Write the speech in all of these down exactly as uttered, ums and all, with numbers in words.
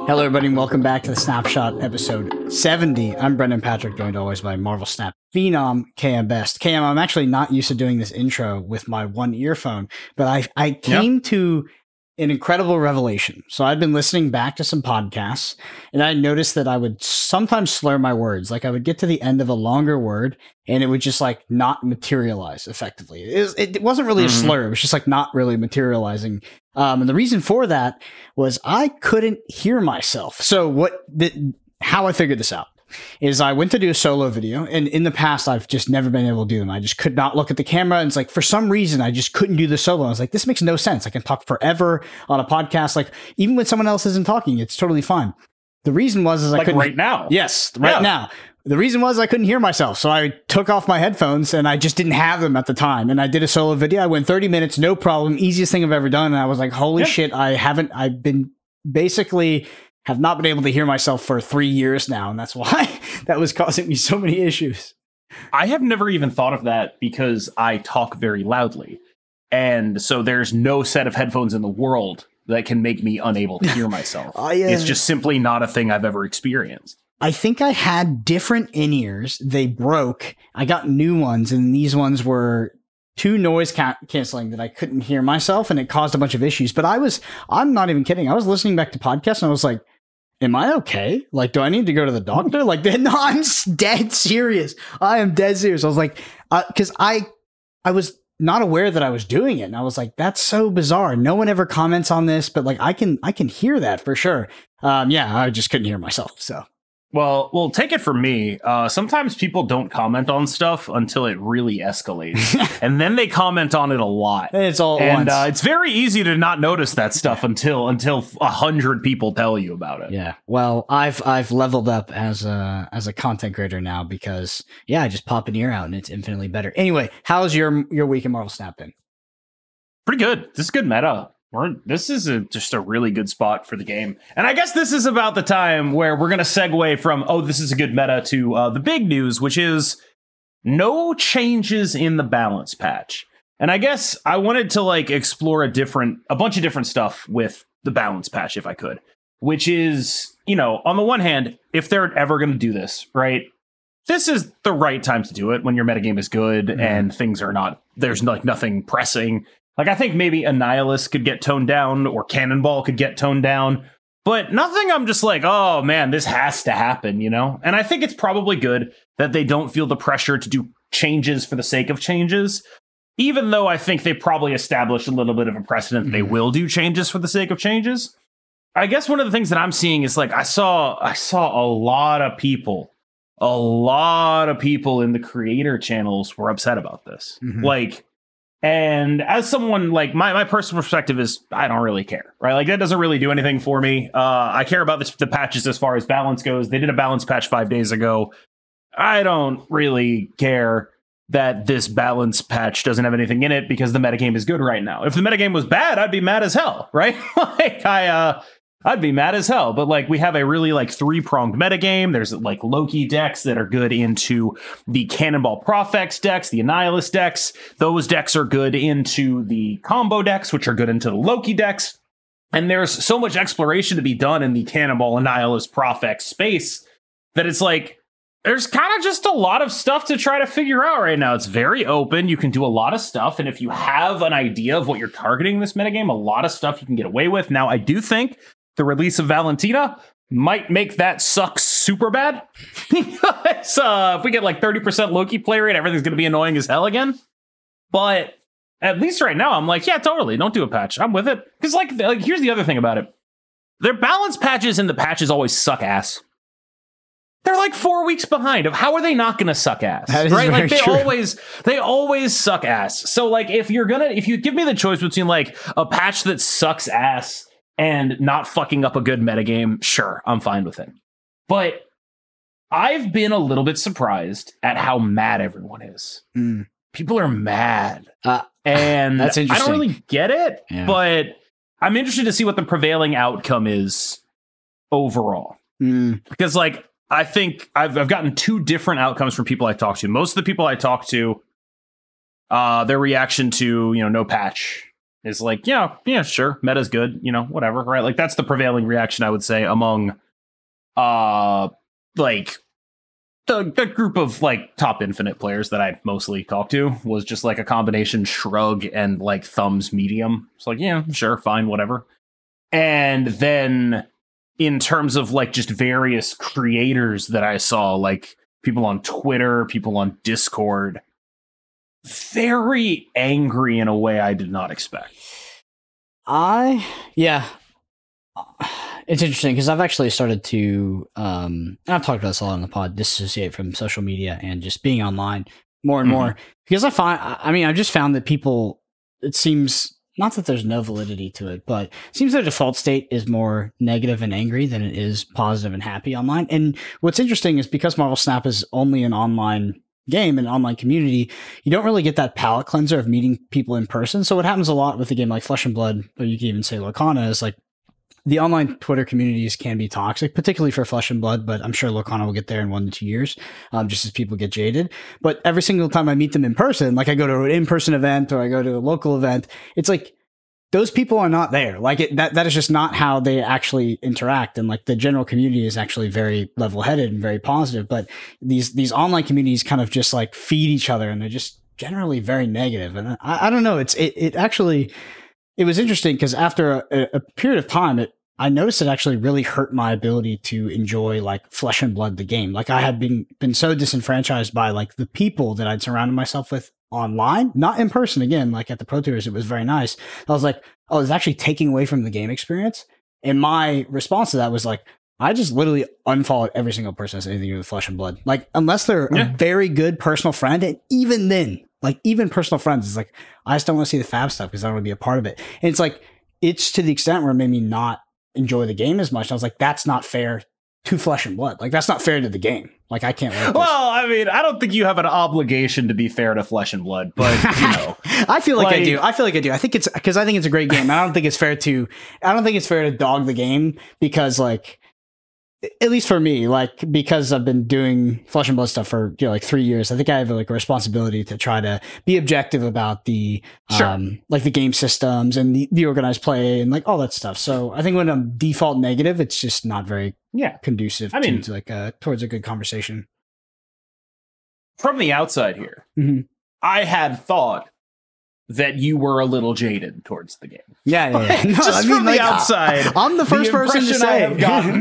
Hello, everybody, and welcome back to the Snapshot episode seventy. I'm Brendan Patrick, joined always by Marvel Snap phenom K M Best. K M, I'm actually not used to doing this intro with my one earphone, but I I came yep. to an incredible revelation. So I'd been listening back to some podcasts, and I noticed that I would sometimes slur my words. Like I would get to the end of a longer word, and it would just like not materialize effectively. It, was, it wasn't really mm-hmm. a slur. It was just like not really materializing. Um, and the reason for that was I couldn't hear myself. So what, the, how I figured this out is I went to do a solo video, and in the past, I've just never been able to do them. I just could not look at the camera. And it's like, for some reason, I just couldn't do the solo. I was like, this makes no sense. I can talk forever on a podcast. Like even when someone else isn't talking, it's totally fine. The reason was, is I like couldn't right now. Yes. Right yeah. now. The reason was I couldn't hear myself. So I took off my headphones and I just didn't have them at the time. And I did a solo video. I went thirty minutes, no problem. Easiest thing I've ever done. And I was like, holy yeah. shit. I haven't, I've been basically have not been able to hear myself for three years now. And that's why that was causing me so many issues. I have never even thought of that because I talk very loudly. And so there's no set of headphones in the world that can make me unable to hear myself. I, uh, it's just simply not a thing I've ever experienced. I think I had different in-ears. They broke. I got new ones, and these ones were too noise ca- canceling that I couldn't hear myself, and it caused a bunch of issues. But I was, I'm not even kidding. I was listening back to podcasts, and I was like, am I okay? Like, do I need to go to the doctor? Like, no, I'm dead serious. I am dead serious. I was like, because uh, I, I was not aware that I was doing it, and I was like, that's so bizarre. No one ever comments on this, but like, I can, I can hear that for sure. Um, yeah, I just couldn't hear myself, so. Well, well, take it from me. Uh, sometimes people don't comment on stuff until it really escalates, and then they comment on it a lot. It's all, at and once. Uh, it's very easy to not notice that stuff until until a hundred people tell you about it. Yeah. Well, I've I've leveled up as a as a content creator now because yeah, I just pop an ear out and it's infinitely better. Anyway, how's your your week in Marvel Snap been? Pretty good. This is good meta. We're, this is a, just a really good spot for the game. And I guess this is about the time where we're going to segue from, oh, this is a good meta to uh, the big news, which is no changes in the balance patch. And I guess I wanted to like explore a different, a bunch of different stuff with the balance patch, if I could, which is, you know, on the one hand, if they're ever going to do this, right, this is the right time to do it when your metagame is good mm-hmm. and things are not, there's like nothing pressing. Like, I think maybe Annihilus could get toned down or Cannonball could get toned down, but nothing I'm just like, oh, man, this has to happen, you know? And I think it's probably good that they don't feel the pressure to do changes for the sake of changes, even though I think they probably established a little bit of a precedent that they will do changes for the sake of changes. I guess one of the things that I'm seeing is like I saw I saw a lot of people, a lot of people in the creator channels were upset about this. Mm-hmm. Like, and as someone like my, my personal perspective is I don't really care, right? Like that doesn't really do anything for me. Uh, I care about the, the patches as far as balance goes. They did a balance patch five days ago. I don't really care that this balance patch doesn't have anything in it because the metagame is good right now. If the metagame was bad, I'd be mad as hell, right? like I, uh, I'd be mad as hell, but like we have a really like three-pronged metagame. There's like Loki decks that are good into the Cannonball Profex decks, the Annihilus decks. Those decks are good into the combo decks, which are good into the Loki decks. And there's so much exploration to be done in the Cannonball Annihilus Profex space that it's like, there's kind of just a lot of stuff to try to figure out right now. It's very open. You can do a lot of stuff. And if you have an idea of what you're targeting in this metagame, a lot of stuff you can get away with. Now, I do think the release of Valentina might make that suck super bad. because, uh, if we get like thirty percent Loki play rate, everything's going to be annoying as hell again. But at least right now, I'm like, yeah, totally. Don't do a patch. I'm with it. Because like, like, here's the other thing about it. Their balance patches and the patches always suck ass. They're like four weeks behind. Of how are they not going to suck ass? Right? Like they true. always, they always suck ass. So like, if you're gonna, if you give me the choice between like a patch that sucks ass and not fucking up a good metagame, sure, I'm fine with it. But I've been a little bit surprised at how mad everyone is. Mm. People are mad. Uh, and that's interesting. I don't really get it, yeah. but I'm interested to see what the prevailing outcome is overall. Mm. Because like, I think I've, I've gotten two different outcomes from people I talk to. Most of the people I talk to, uh, their reaction to, you know, no patch is like, yeah, yeah, sure, meta's good, you know, whatever, right? Like that's the prevailing reaction, I would say, among uh like the, the group of like top Infinite players that I mostly talk to was just like a combination shrug and like thumbs medium. It's like, yeah, sure, fine, whatever. And then in terms of like just various creators that I saw, like people on Twitter, people on Discord, very angry in a way I did not expect. I, yeah. It's interesting because I've actually started to, um, I've talked about this a lot on the pod, dissociate from social media and just being online more and mm-hmm. more. Because I find, I mean, I've just found that people, it seems, not that there's no validity to it, but it seems their default state is more negative and angry than it is positive and happy online. And what's interesting is because Marvel Snap is only an online game and online community, you don't really get that palate cleanser of meeting people in person. So what happens a lot with a game like Flesh and Blood, or you can even say Lorcana, is like, the online Twitter communities can be toxic, particularly for Flesh and Blood, but I'm sure Lorcana will get there in one to two years, um, just as people get jaded. But every single time I meet them in person, like I go to an in-person event or I go to a local event, it's like those people are not there. Like it, that, that is just not how they actually interact. And like the general community is actually very level-headed and very positive. But these these online communities kind of just like feed each other, and they're just generally very negative. And I, I don't know. It's it it actually. It was interesting because after a, a period of time, it, I noticed it actually really hurt my ability to enjoy like Flesh and Blood, the game. Like I had been been so disenfranchised by like the people that I'd surrounded myself with online, not in person. Again, like at the Pro Tours, it was very nice. I was like, oh, it's actually taking away from the game experience. And my response to that was like, I just literally unfollowed every single person that's anything to do with Flesh and Blood. Like unless they're yeah. a very good personal friend, and even then. Like even personal friends, it's like, I just don't want to see the fab stuff because I don't want to be a part of it. And it's like, it's to the extent where it made me not enjoy the game as much. I was like, that's not fair to Flesh and Blood. Like that's not fair to the game. Like I can't. Like well, I mean, I don't think you have an obligation to be fair to Flesh and Blood, but you know, I feel like, like I do. I feel like I do. I think it's because I think it's a great game. I don't think it's fair to, I don't think it's fair to dog the game because like, at least for me, like, because I've been doing Flesh and Blood stuff for, you know, like three years, I think I have like a responsibility to try to be objective about the, sure. um, like the game systems and the, the organized play and like all that stuff. So I think when I'm default negative, it's just not very yeah. conducive I mean, to like, uh, towards a good conversation. From the outside here, mm-hmm. I had thought that you were a little jaded towards the game. Yeah, yeah, yeah. No, just I from mean, the like, outside. I'm the first the person to say. I have gotten.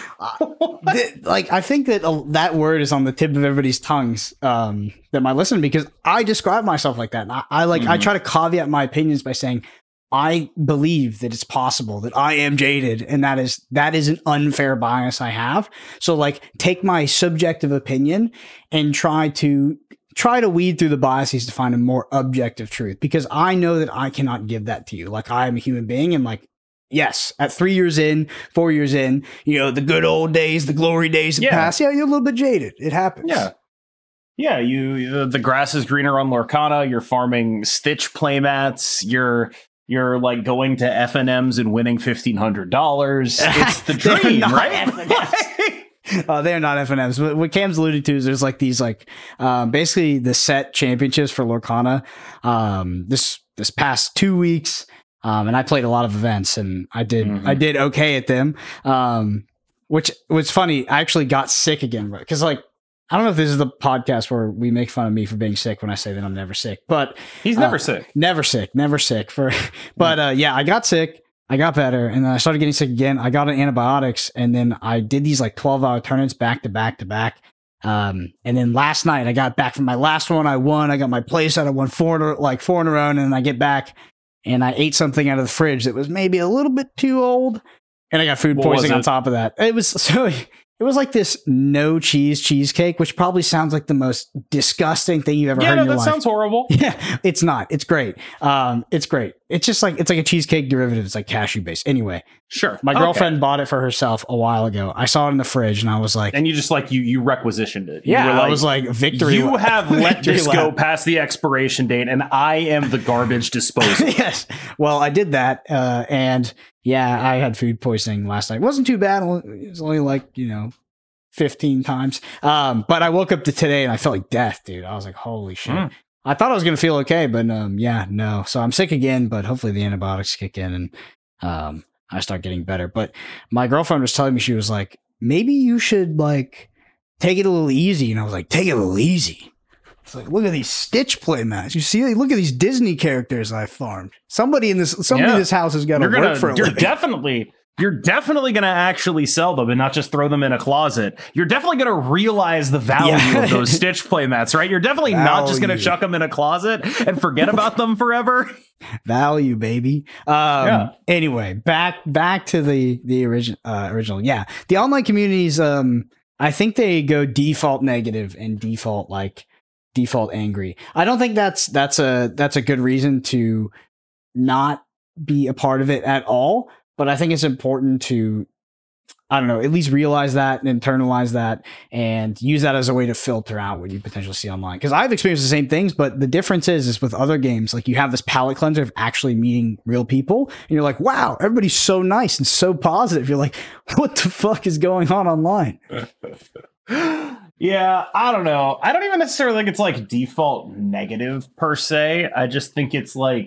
the, like, I think that uh, that word is on the tip of everybody's tongues um, that might listen, because I describe myself like that. And I, I like, mm-hmm. I try to caveat my opinions by saying, I believe that it's possible that I am jaded, and that is that is an unfair bias I have. So, like, take my subjective opinion and try to. Try to weed through the biases to find a more objective truth, because I know that I cannot give that to you. Like, I am a human being, and like, yes, at three years in, four years in, you know, the good old days, the glory days have yeah. passed. Yeah, you're a little bit jaded. It happens. Yeah. Yeah, you the grass is greener on Lorcana. You're farming Stitch playmats. You're you're like going to F and M's and winning fifteen hundred dollars. It's the dream, right? Uh, they're not F and M's. What Cam's alluded to is there's like these like um, basically the set championships for Lorcana um, this this past two weeks, um, and I played a lot of events, and I did mm-hmm. I did okay at them. Um, which was funny. I actually got sick again because like I don't know if this is the podcast where we make fun of me for being sick when I say that I'm never sick, but he's never uh, sick, never sick, never sick. For but uh, yeah, I got sick. I got better, and then I started getting sick again. I got on antibiotics, and then I did these like twelve hour tournaments back to back to back. Um, and then last night I got back from my last one. I won. I got my place out. I won four in a, like four in a row, and then I get back and I ate something out of the fridge that was maybe a little bit too old, and I got food what poisoning on top of that. It was so. It was like this no cheese cheesecake, which probably sounds like the most disgusting thing you've ever yeah, heard no, in your life. Yeah, that sounds horrible. Yeah, it's not. It's great. Um, it's great. It's just like, it's like a cheesecake derivative. It's like cashew based. Anyway. Sure. My girlfriend okay. bought it for herself a while ago. I saw it in the fridge and I was like. And you just like, you you requisitioned it. You yeah, like, I was like, victory. You have let this lap. go past the expiration date, and I am the garbage disposal. Yes. Well, I did that. Uh, and yeah, I had food poisoning last night. It wasn't too bad. It was only like, you know, fifteen times. Um, but I woke up to today and I felt like death, dude. I was like, holy shit. Mm. I thought I was going to feel okay, but um, yeah, no. So I'm sick again, but hopefully the antibiotics kick in and um, I start getting better. But my girlfriend was telling me, she was like, maybe you should like take it a little easy. And I was like, take it a little easy. It's like, look at these Stitch playmats. You see, look at these Disney characters I farmed. Somebody in this, somebody Yeah. in this house has got to work gonna, for a You're living. definitely, you're definitely going to actually sell them and not just throw them in a closet. You're definitely going to realize the value Yeah. of those Stitch playmats, right? You're definitely not just going to Value. chuck them in a closet and forget about them forever. Value, baby. Um, Yeah. Anyway, back back to the the original. Uh, original, yeah. The online communities. Um, I think they go default negative and default like default angry. I don't think that's that's a that's a good reason to not be a part of it at all. But I think it's important to, I don't know, at least realize that and internalize that and use that as a way to filter out what you potentially see online. Because I've experienced the same things, but the difference is, is with other games, like you have this palate cleanser of actually meeting real people, and you're like, wow, everybody's so nice and so positive. You're like, what the fuck is going on online? Yeah, I don't know. I don't even necessarily think it's like default negative per se. I just think it's like,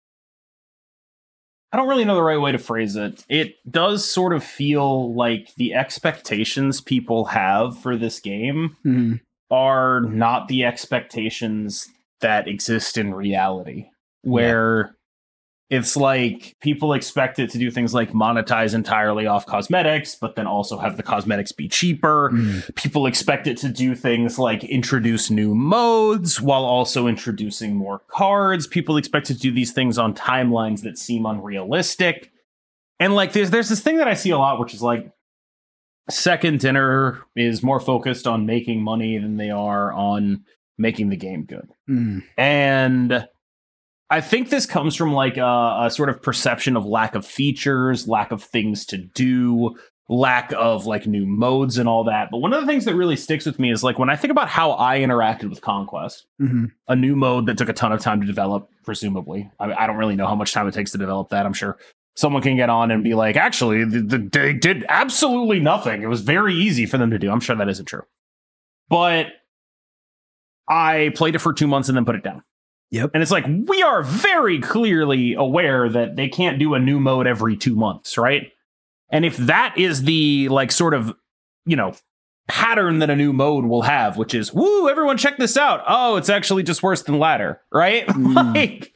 I don't really know the right way to phrase it. It does sort of feel like the expectations people have for this game Mm-hmm. are not the expectations that exist in reality, where it's like people expect it to do things like monetize entirely off cosmetics, but then also have the cosmetics be cheaper. Mm. People expect it to do things like introduce new modes while also introducing more cards. People expect it to do these things on timelines that seem unrealistic. And like there's there's this thing that I see a lot, which is like Second Dinner is more focused on making money than they are on making the game good. Mm. And I think this comes from like a, a sort of perception of lack of features, lack of things to do, lack of like new modes and all that. But one of the things that really sticks with me is like when I think about how I interacted with Conquest, Mm-hmm. a new mode that took a ton of time to develop, presumably. I, I don't really know how much time it takes to develop that. I'm sure someone can get on and be like, actually, the, the, they did absolutely nothing. It was very easy for them to do. I'm sure that isn't true. But I played it for two months and then put it down. Yep. And it's like, we are very clearly aware that they can't do a new mode every two months, right? And if that is the, like, sort of, you know, pattern that a new mode will have, which is, woo, everyone check this out. Oh, it's actually just worse than Ladder, right? Mm. Like,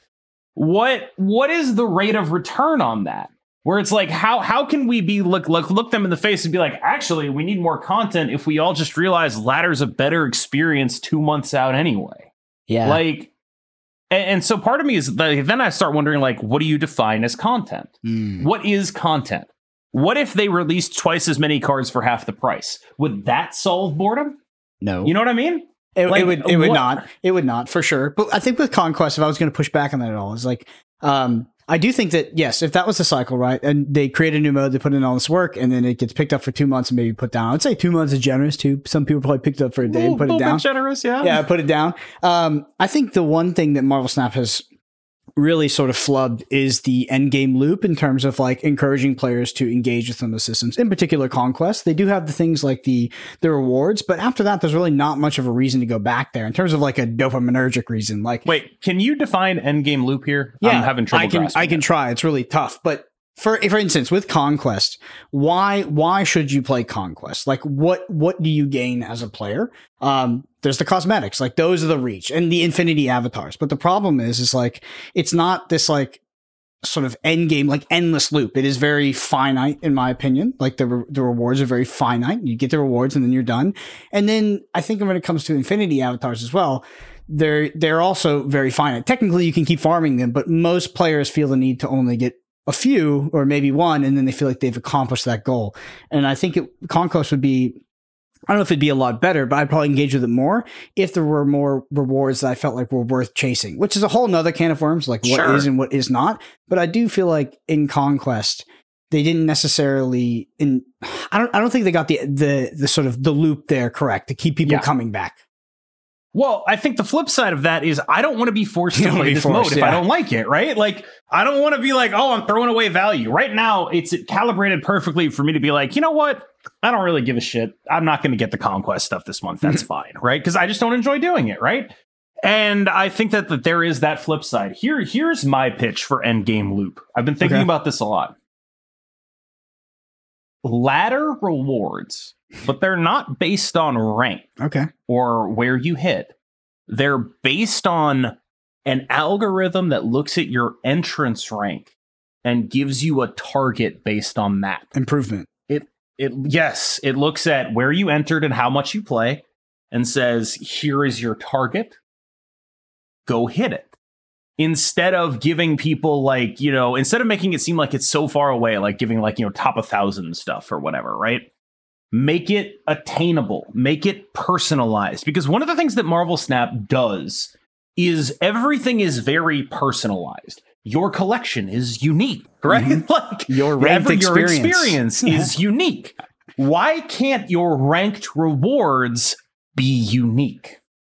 what what is the rate of return on that? Where it's like, how how can we be look look look them in the face and be like, actually, we need more content if we all just realize Ladder's a better experience two months out anyway. Yeah. Like, and, and so part of me is like, then I start wondering, like, what do you define as content? Mm. What is content? What if they released twice as many cards for half the price? Would that solve boredom? No. You know what I mean? It, Like, it would. It would what- not. It would not for sure. But I think with Conquest, if I was going to push back on that at all, is like, um, I do think that yes, if that was the cycle, right, and they create a new mode, they put in all this work, and then it gets picked up for two months and maybe put down. I'd say two months is generous too. Some people probably picked it up for a day and put it little down. bit generous, yeah. Yeah, put it down. Um, I think the one thing that Marvel Snap has really sort of flubbed is the end game loop in terms of like encouraging players to engage with some of the systems, in particular Conquest. They do have the things like the the rewards, but after that, there's really not much of a reason to go back there in terms of like a dopaminergic reason. Like, Wait, can you define endgame loop here? yeah, I'm having trouble I can grasping I can it. try. It's really tough, but for for instance, with Conquest, why why should you play Conquest? Like, what what do you gain as a player? Um, there's the cosmetics, like those are the reach and the infinity avatars. But the problem is, is like it's not this like sort of end game, like endless loop. It is very finite, in my opinion. Like the re- the rewards are very finite. You get the rewards and then you're done. And then I think when it comes to infinity avatars as well, they're they're also very finite. Technically, you can keep farming them, but most players feel the need to only get a few or maybe one, and then they feel like they've accomplished that goal. And I think it, Conquest would be, I don't know if it'd be a lot better, but I'd probably engage with it more if there were more rewards that I felt like were worth chasing, which is a whole nother can of worms, like what Sure. is and what is not. But I do feel like in Conquest, they didn't necessarily in I don't I don't think they got the the the sort of the loop there correct to keep people Yeah. coming back. Well, I think the flip side of that is I don't want to be forced You to don't wanna play be this forced, mode if I yeah. don't like it, right? Like, I don't want to be like, oh, I'm throwing away value. Right now, it's calibrated perfectly for me to be like, you know what? I don't really give a shit. I'm not going to get the Conquest stuff this month. That's fine, right? Because I just don't enjoy doing it, right? And I think that, that there is that flip side. Here, here's my pitch for Endgame Loop. I've been thinking Okay. about this a lot. Ladder rewards, but they're not based on rank Okay. or where you hit. They're based on an algorithm that looks at your entrance rank and gives you a target based on that. Improvement. It it yes, it looks at where you entered and how much you play and says, here is your target. Go hit it. Instead of giving people like, you know, instead of making it seem like it's so far away, like giving like, you know, top a thousand stuff or whatever, right? Make it attainable, make it personalized. Because one of the things that Marvel Snap does is everything is very personalized. Your collection is unique, right? Mm-hmm. Like Your ranked every- experience, your experience is unique. Why can't your ranked rewards be unique?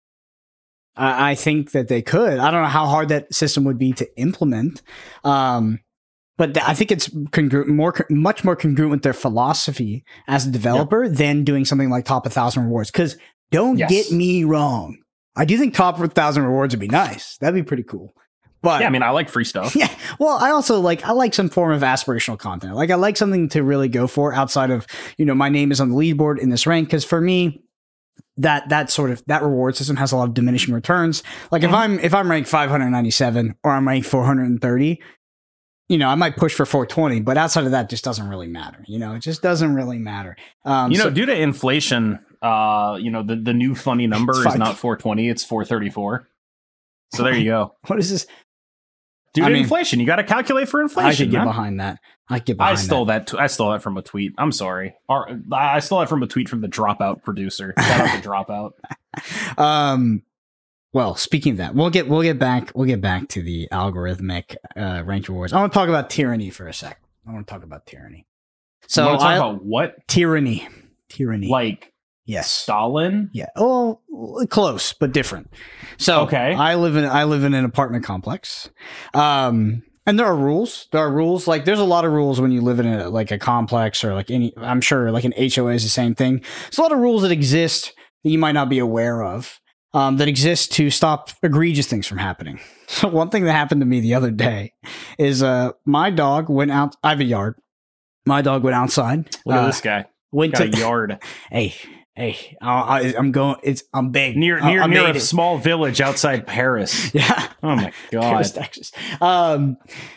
I I think that they could. I don't know how hard that system would be to implement, um, but th- I think it's congru- more, con- much more congruent with their philosophy as a developer yep. than doing something like top a thousand rewards. Because don't yes. get me wrong, I do think top a thousand rewards would be nice. That'd be pretty cool. But yeah, I mean, I like free stuff. Yeah, well, I also like I like some form of aspirational content. Like I like something to really go for outside of, you know, my name is on the leaderboard in this rank. Because for me, that that sort of that reward system has a lot of diminishing returns. Like mm-hmm. if I'm if I'm ranked five hundred ninety-seven or I'm ranked four hundred thirty, you know, I might push for four twenty, but outside of that, it just doesn't really matter. You know, it just doesn't really matter. Um, you know, so, due to inflation, uh, you know, the, the new funny number is not four twenty, it's four thirty-four. So there you go. What is this? Due I to mean, inflation, you got to calculate for inflation. I could get man. behind that. I get behind I stole that. that. T- I stole that from a tweet. I'm sorry. Or, I stole that from a tweet from the Dropout producer. Shout out to Dropout. Um. Well, speaking of that, we'll get we'll get back we'll get back to the algorithmic uh, ranked rewards. I want to talk about tyranny for a sec. I want to talk about tyranny. So you want to talk I, about what? Tyranny. Tyranny. Like yes, Stalin. Yeah. Oh, close but different. So okay, I live in I live in an apartment complex. Um. And there are rules. There are rules. Like there's a lot of rules when you live in a like a complex or like any. I'm sure like an H O A is the same thing. There's a lot of rules that exist that you might not be aware of. Um, that exist to stop egregious things from happening. So one thing that happened to me the other day is uh my dog went out. I have a yard. My dog went outside. Look at uh, this guy. Went Got to a yard. Hey. Hey, I, I'm going. It's I'm big near near I, near a it. small village outside Paris. Yeah. Oh my god. Paris, Texas. Um.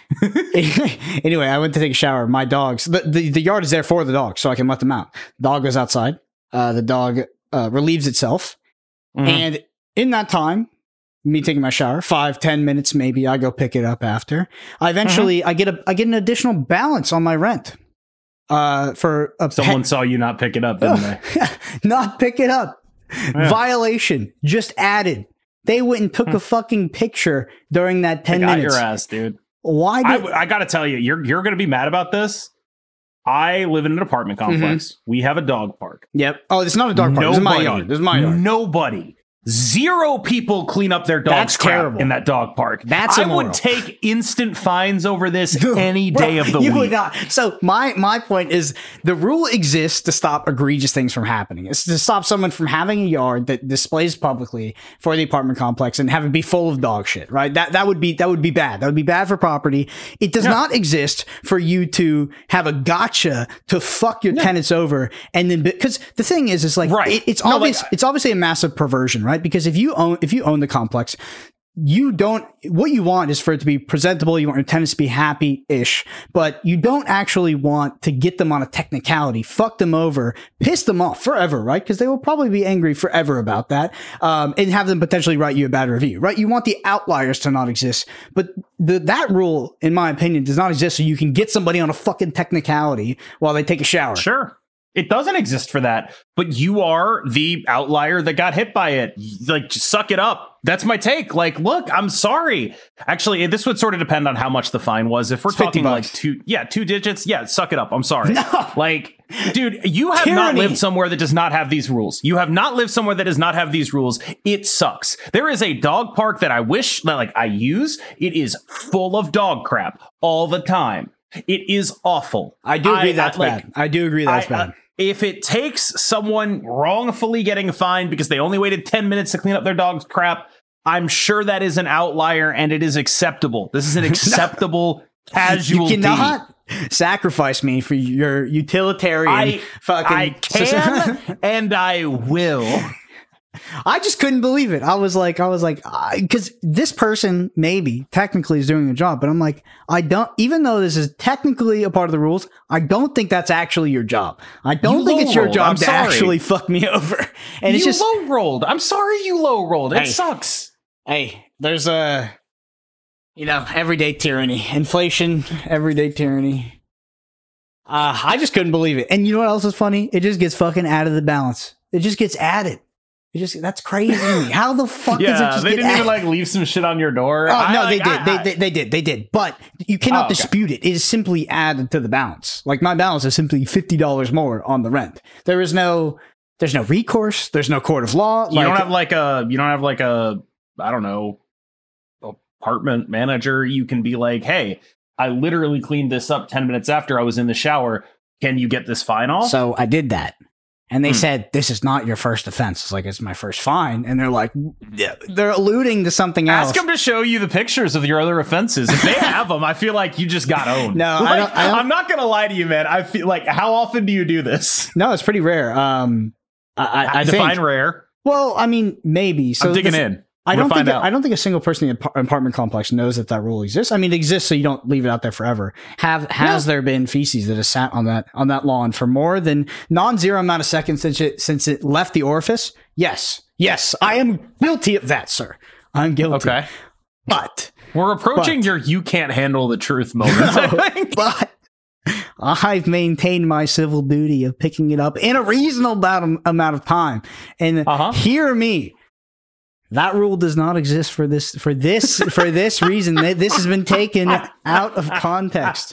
Anyway, I went to take a shower. My dogs. The, the the yard is there for the dog, so I can let them out. Dog goes outside. Uh, the dog uh, relieves itself, mm-hmm. and in that time, me taking my shower, five ten minutes maybe, I go pick it up after. I eventually mm-hmm. I get a I get an additional balance on my rent. Uh, for a someone pet. saw you not pick it up, didn't they? Not pick it up. Yeah. Violation just added. They went and took a fucking picture during that ten I got minutes. Your ass, dude. Why? Did- I, I got to tell you, you're you're gonna be mad about this. I live in an apartment complex. Mm-hmm. We have a dog park. Yep. Oh, it's not a dog park. Nobody, this is my yard. This is my yard. Nobody. Zero people clean up their dog's That's crap terrible. in that dog park. That's I immoral. would take instant fines over this any day Bro, of the you week. Would not. So my my point is the rule exists to stop egregious things from happening. It's to stop someone from having a yard that displays publicly for the apartment complex and have it be full of dog shit. Right? That that would be that would be bad. That would be bad for property. It does yeah. not exist for you to have a gotcha to fuck your yeah. tenants over and then because the thing is is like right. it, it's no, obvious. Like, it's obviously a massive perversion, right? Because if you own if you own the complex, you don't, what you want is for it to be presentable. You want your tenants to be happy-ish, but you don't actually want to get them on a technicality, fuck them over, piss them off forever, right? Because they will probably be angry forever about that, um, and have them potentially write you a bad review, right? You want the outliers to not exist, but the, that rule, in my opinion, does not exist so you can get somebody on a fucking technicality while they take a shower. Sure. It doesn't exist for that, but you are the outlier that got hit by it. Like, just suck it up. That's my take. Like, look, I'm sorry. Actually, this would sort of depend on how much the fine was. If we're it's talking like two, yeah, two digits, yeah, suck it up. I'm sorry. No. Like, dude, you have Tyranny. not lived somewhere that does not have these rules. You have not lived somewhere that does not have these rules. It sucks. There is a dog park that I wish that like I use. It is full of dog crap all the time. It is awful. I do agree I, that's I, like, bad. I do agree that's I, bad. Uh, If it takes someone wrongfully getting fined because they only waited ten minutes to clean up their dog's crap, I'm sure that is an outlier and it is acceptable. This is an acceptable casualty. You cannot sacrifice me for your utilitarian I, fucking... I can and I will. I just couldn't believe it. I was like, I was like, because this person maybe technically is doing a job, but I'm like, I don't, even though this is technically a part of the rules, I don't think that's actually your job. I don't You think it's your low-rolled. job I'm to sorry. actually fuck me over. And You it's just, low rolled. I'm sorry you low rolled. It Hey. sucks. hey, there's a, you know, everyday tyranny, inflation, everyday tyranny. Uh, I just couldn't believe it. And you know what else is funny? It just gets fucking out of the balance. It just gets added. It just that's crazy to me. How the fuck does it Yeah, just they get didn't added? even like leave some shit on your door. Oh I, no, like, they did. I- they, they they did. They did. But you cannot Oh, okay. dispute it. It is simply added to the balance. Like my balance is simply fifty dollars more on the rent. There is no. There's no recourse. There's no court of law. You don't have like a. You don't have like a. I don't know. Apartment manager. You can be like, hey, I literally cleaned this up ten minutes after I was in the shower. Can you get this fine off? So I did that. And they Hmm. said, this is not your first offense. It's like, it's my first fine. And they're like, they're alluding to something else. Ask them to show you the pictures of your other offenses. If they have them, I feel like you just got owned. No, I Like, don't- I don't- I'm not gonna lie to you, man. I feel like, how often do you do this? No, it's pretty rare. Um, I, I, I Define think. rare. Well, I mean, maybe. So I'm digging the- in. I I'm don't gonna think find out. I don't think a single person in the apar- apartment complex knows that that rule exists. I mean, it exists so you don't leave it out there forever. Have has there been feces that has sat on that on that lawn for more than non-zero amount of seconds since it since it left the orifice? Yes, yes, I am guilty of that, sir. I'm guilty. Okay. But We're approaching But- your you can't handle the truth moment. I think. but I've maintained my civil duty of picking it up in a reasonable amount amount of time. And Uh-huh. hear me. That rule does not exist for this for this for this reason. Th- This has been taken out of context.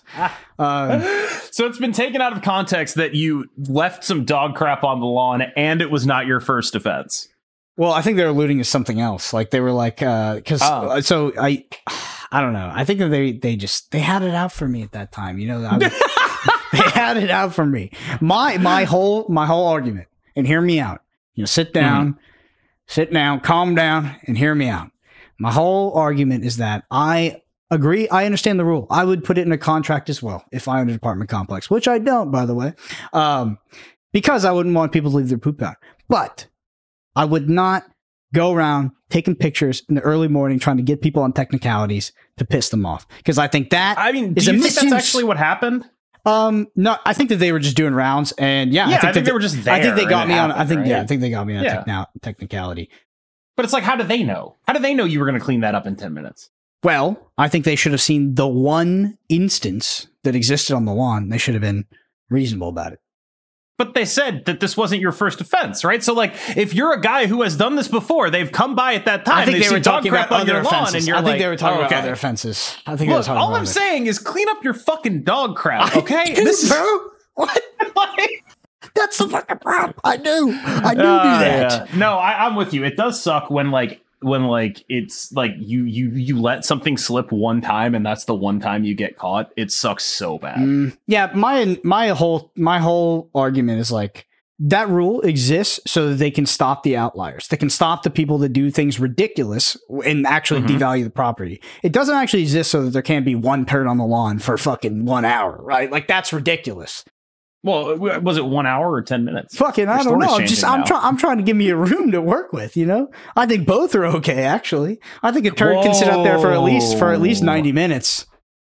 Um, So it's been taken out of context that you left some dog crap on the lawn and it was not your first offense. well, I think they're alluding to something else. Like they were like, because Oh. so I, I don't know. I think that they they just they had it out for me at that time. You know, I, they had it out for me. My my whole my whole argument, and hear me out. You know, sit down. Sit down, calm down, and hear me out. My whole argument is that I agree. I understand the rule. I would put it in a contract as well if I owned an apartment complex, which I don't, by the way, um, because I wouldn't want people to leave their poop out. But I would not go around taking pictures in the early morning trying to get people on technicalities to piss them off, because I think that I mean, is do a you think misuse. that's actually what happened? Um, no, I think that they were just doing rounds, and yeah, Yeah, I think that they were just I think there they got and me it on. I happened, think yeah, I right? think they got me on Yeah. a techno- technicality. But it's like, how do they know? How do they know you were going to clean that up in ten minutes? Well, I think they should have seen the one instance that existed on the lawn. They should have been reasonable about it. But they said that this wasn't your first offense, right? So, like, if you're a guy who has done this before, they've come by at that time. I think they've they were seen dog talking crap about on other your lawn, offenses. and you're I think like, they were talking oh, about okay. other offenses. I think they were Look, talking all about I'm other- saying is clean up your fucking dog crap, okay? Dude, This is bro, what? like, That's the fucking problem. I do. I do do Uh, that. yeah. No, I, I'm with you. It does suck when like when like it's like you you you let something slip one time and that's the one time you get caught. It sucks so bad. Mm, yeah, my my whole my whole argument is like that rule exists so that they can stop the outliers. They can stop the people that do things ridiculous and actually Mhm. devalue the property. It doesn't actually exist so that there can't be one turd on the lawn for fucking one hour, right? Like that's ridiculous. Well, was it one hour or ten minutes? Fucking, I Your don't story's know. I'm just changing I'm now. trying I'm trying to give me a room to work with, you know? I think both are okay actually. I think a turd can sit out there for at least for at least Whoa. ninety minutes.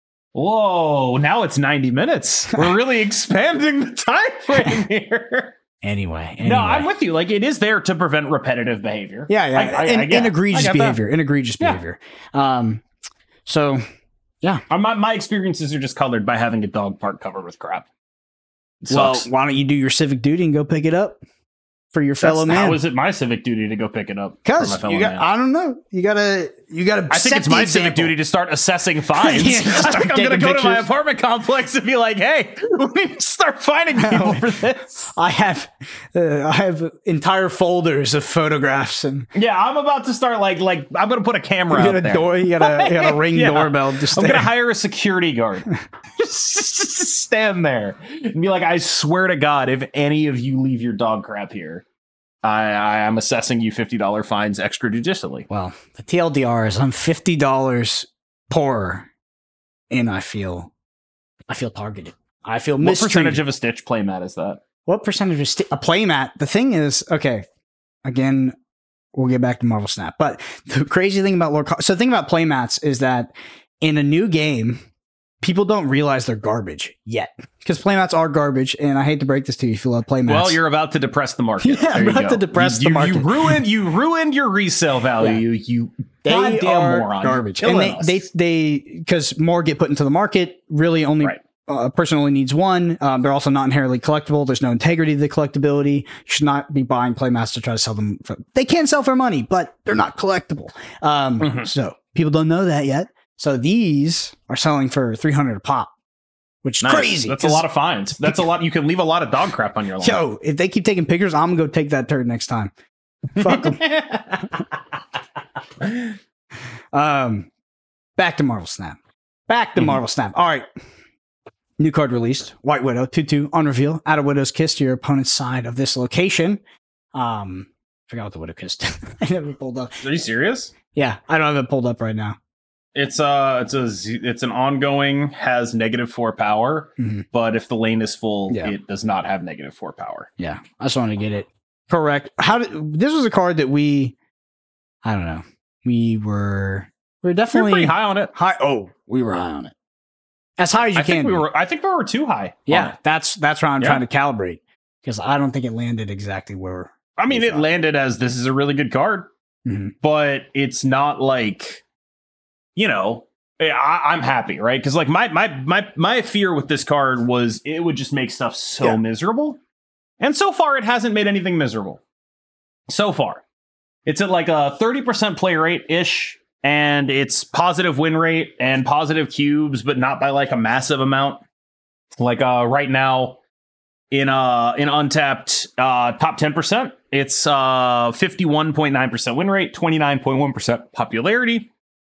Whoa! Now it's ninety minutes. We're really expanding the time frame here. Anyway, anyway. No, I'm with you. Like it is there to prevent repetitive behavior. Yeah, yeah. I- I- and, I get- and egregious I get that. behavior. And egregious Yeah. behavior. Um so Uh, My my experiences are just colored by having a dog park covered with crap. It Well, sucks. why don't you do your civic duty and go pick it up for your fellow That's- man? How is it my civic duty to go pick it up? for my Because fellow you got, man? I don't know. You gotta, you gotta. I think set it's the my civic example. duty to start assessing fines. Yeah, just I start think I'm going to taking go to my pictures. apartment complex and be like, "Hey, we need to start fining people for this." I have, uh, I have entire folders of photographs and Yeah, I'm about to start like like I'm going to put a camera you out got a there. door. You got a, you got a ring Yeah. doorbell. Just I'm going there. to hire a security guard. just, just stand there and be like, "I swear to God, if any of you leave your dog crap here, I, I am assessing you fifty dollars fines extrajudicially. Well, the T L D R is I'm fifty dollars poorer, and I feel, I feel targeted. I feel what mistreated. percentage of a Stitch playmat is that? What percentage of st- a playmat? The thing is, okay, again, we'll get back to Marvel Snap. But the crazy thing about Lord, Car- so the thing about playmats is that in a new game, people don't realize they're garbage yet because playmats are garbage. And I hate to break this to you if you love playmats. Well, you're about to depress the market. Yeah, I'm about to depress you, the market. You ruined, you ruined your resale value. Yeah. You, you they goddamn are moron. garbage. Killing And us. they, they, they, because more get put into the market, really only. Right. Uh, a person only needs one. Um, they're also not inherently collectible. There's no integrity to the collectability. You should not be buying playmats to try to sell them. For, they can sell for money, but they're not collectible. Um, Mm-hmm. So people don't know that yet. So these are selling for three hundred a pop, which is Nice. crazy. That's a lot of fines. That's a lot. You can leave a lot of dog crap on your lawn. Yo, if they keep taking pictures, I'm gonna go take that turd next time. Fuck them. um, back to Marvel Snap. Back to Mhm. Marvel Snap. All right. New card released. White Widow, two two on reveal. Add a Widow's Kiss to your opponent's side of this location. Um, I forgot what the Widow Kiss did. I never pulled up. Are you serious? Yeah, I don't have it pulled up right now. It's uh it's a z- it's an ongoing, has negative four power, Mhm. but if the lane is full, Yeah. it does not have negative four power. Yeah, I just want to get it correct. How did this was a card that we, I don't know, we were we were You're definitely pretty high on it. high. Oh, we were high on it. As high as you I can. think we be. were. I think we were too high. on Yeah, it. that's that's where I'm Yeah. trying to calibrate because I don't think it landed exactly where. I mean, we it thought. landed as this is a really good card, Mhm. but it's not like, you know, I, I'm happy, right? Because like my my my my fear with this card was it would just make stuff so Yeah. miserable, and so far it hasn't made anything miserable. So far, it's at like a thirty percent play rate ish. And it's positive win rate and positive cubes, but not by like a massive amount. Like uh, right now in uh in Untapped uh, top ten percent, it's uh fifty-one point nine percent win rate, twenty-nine point one percent popularity,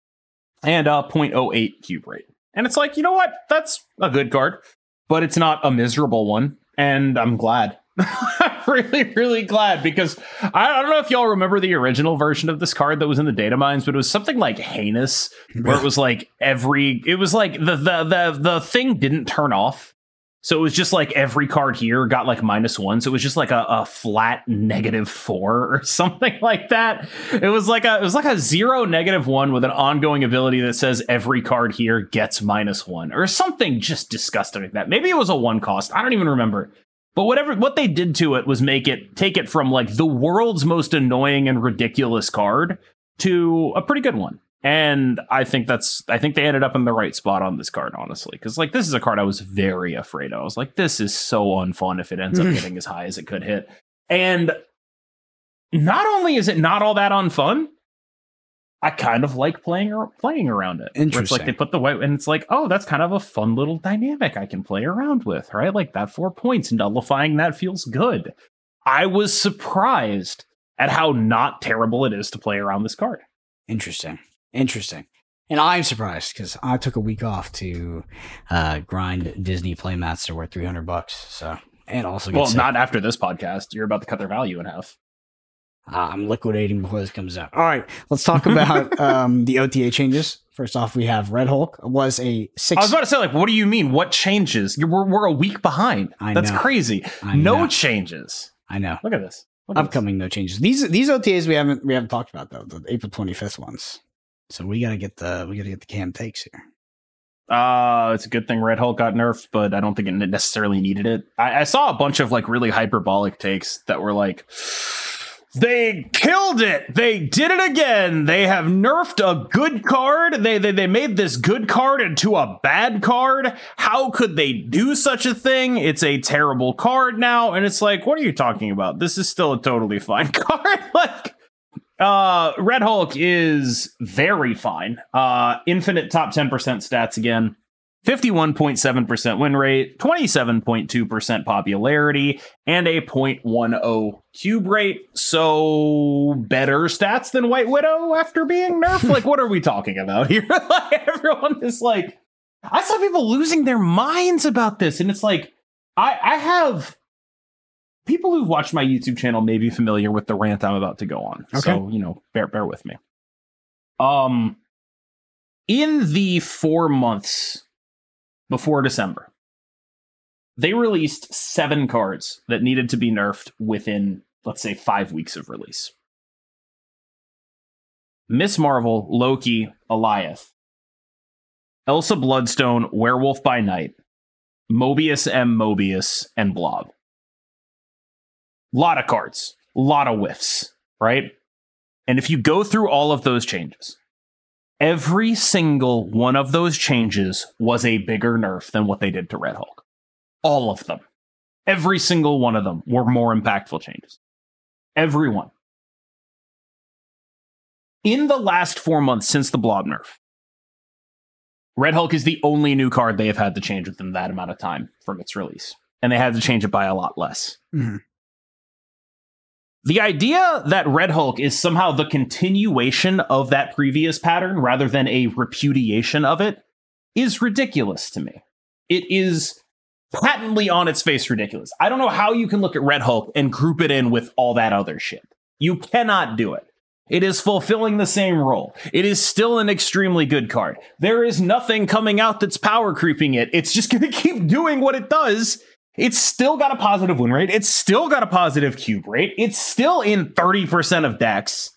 and uh zero point zero eight cube rate. And it's like, you know what? That's a good card, but it's not a miserable one. And I'm glad. I'm really, really glad because I, I don't know if y'all remember the original version of this card that was in the data mines, but it was something like heinous, where it was like every, it was like the the the the thing didn't turn off, so it was just like every card here got like minus one, so it was just like a, a flat negative four or something like that. It was like a it was like a zero negative one with an ongoing ability that says every card here gets minus one or something just disgusting like that. Maybe it was a one cost. I don't even remember. But whatever, what they did to it was make it, take it from like the world's most annoying and ridiculous card to a pretty good one. And I think that's, I think they ended up in the right spot on this card, honestly. Because like, this is a card I was very afraid of. I was like, this is so unfun if it ends up getting as high as it could hit. And not only is it not all that unfun, I kind of like playing or playing around it. Where it's like they put the white, and it's like, oh, that's kind of a fun little dynamic I can play around with, right? Like that four points, nullifying that feels good. I was surprised at how not terrible it is to play around this card. Interesting, interesting, and I'm surprised because I took a week off to uh, grind Disney playmats that were three hundred bucks. So and also get Well, sick. not after this podcast. You're about to cut their value in half. Uh, I'm liquidating before this comes out. All right, let's talk about um, the O T A changes. First off, we have Red Hulk was a six. I was about to say, like, what do you mean? What changes? You're, we're, we're a week behind. I That's know. crazy. I no know. changes. I know. Look at this. Look at this. Upcoming no changes. These these O T As we haven't we haven't talked about though. The April twenty-fifth ones. So we gotta get the we gotta get the Cam takes here. Uh, it's a good thing Red Hulk got nerfed, but I don't think it necessarily needed it. I, I saw a bunch of like really hyperbolic takes that were like, they killed it. They did it again. They have nerfed a good card. They, they they made this good card into a bad card. How could they do such a thing? It's a terrible card now. And it's like, what are you talking about? This is still a totally fine card. Like, uh, Red Hulk is very fine. Uh, infinite top ten percent stats again. fifty-one point seven percent win rate, twenty-seven point two percent popularity, and a zero point one zero cube rate. So better stats than White Widow after being nerfed? Like, what are we talking about here? Like, everyone is like, I saw people losing their minds about this. And it's like, I, I have people who've watched my YouTube channel may be familiar with the rant I'm about to go on. Okay. So, you know, bear bear with me. Um, in the four months before December, they released seven cards that needed to be nerfed within, let's say, five weeks of release. Miss Marvel, Loki, Alioth, Elsa Bloodstone, Werewolf by Night, Mobius M. Mobius, and Blob. Lot of cards, lot of whiffs, right? And if you go through all of those changes, every single one of those changes was a bigger nerf than what they did to Red Hulk. All of them. Every single one of them were more impactful changes. Every one. In the last four months since the Blob nerf, Red Hulk is the only new card they have had to change within that amount of time from its release. And they had to change it by a lot less. Mm-hmm. The idea that Red Hulk is somehow the continuation of that previous pattern rather than a repudiation of it is ridiculous to me. It is patently on its face ridiculous. I don't know how you can look at Red Hulk and group it in with all that other shit. You cannot do it. It is fulfilling the same role. It is still an extremely good card. There is nothing coming out that's power creeping it. It's just going to keep doing what it does. It's still got a positive win rate. It's still got a positive cube rate. It's still in thirty percent of decks.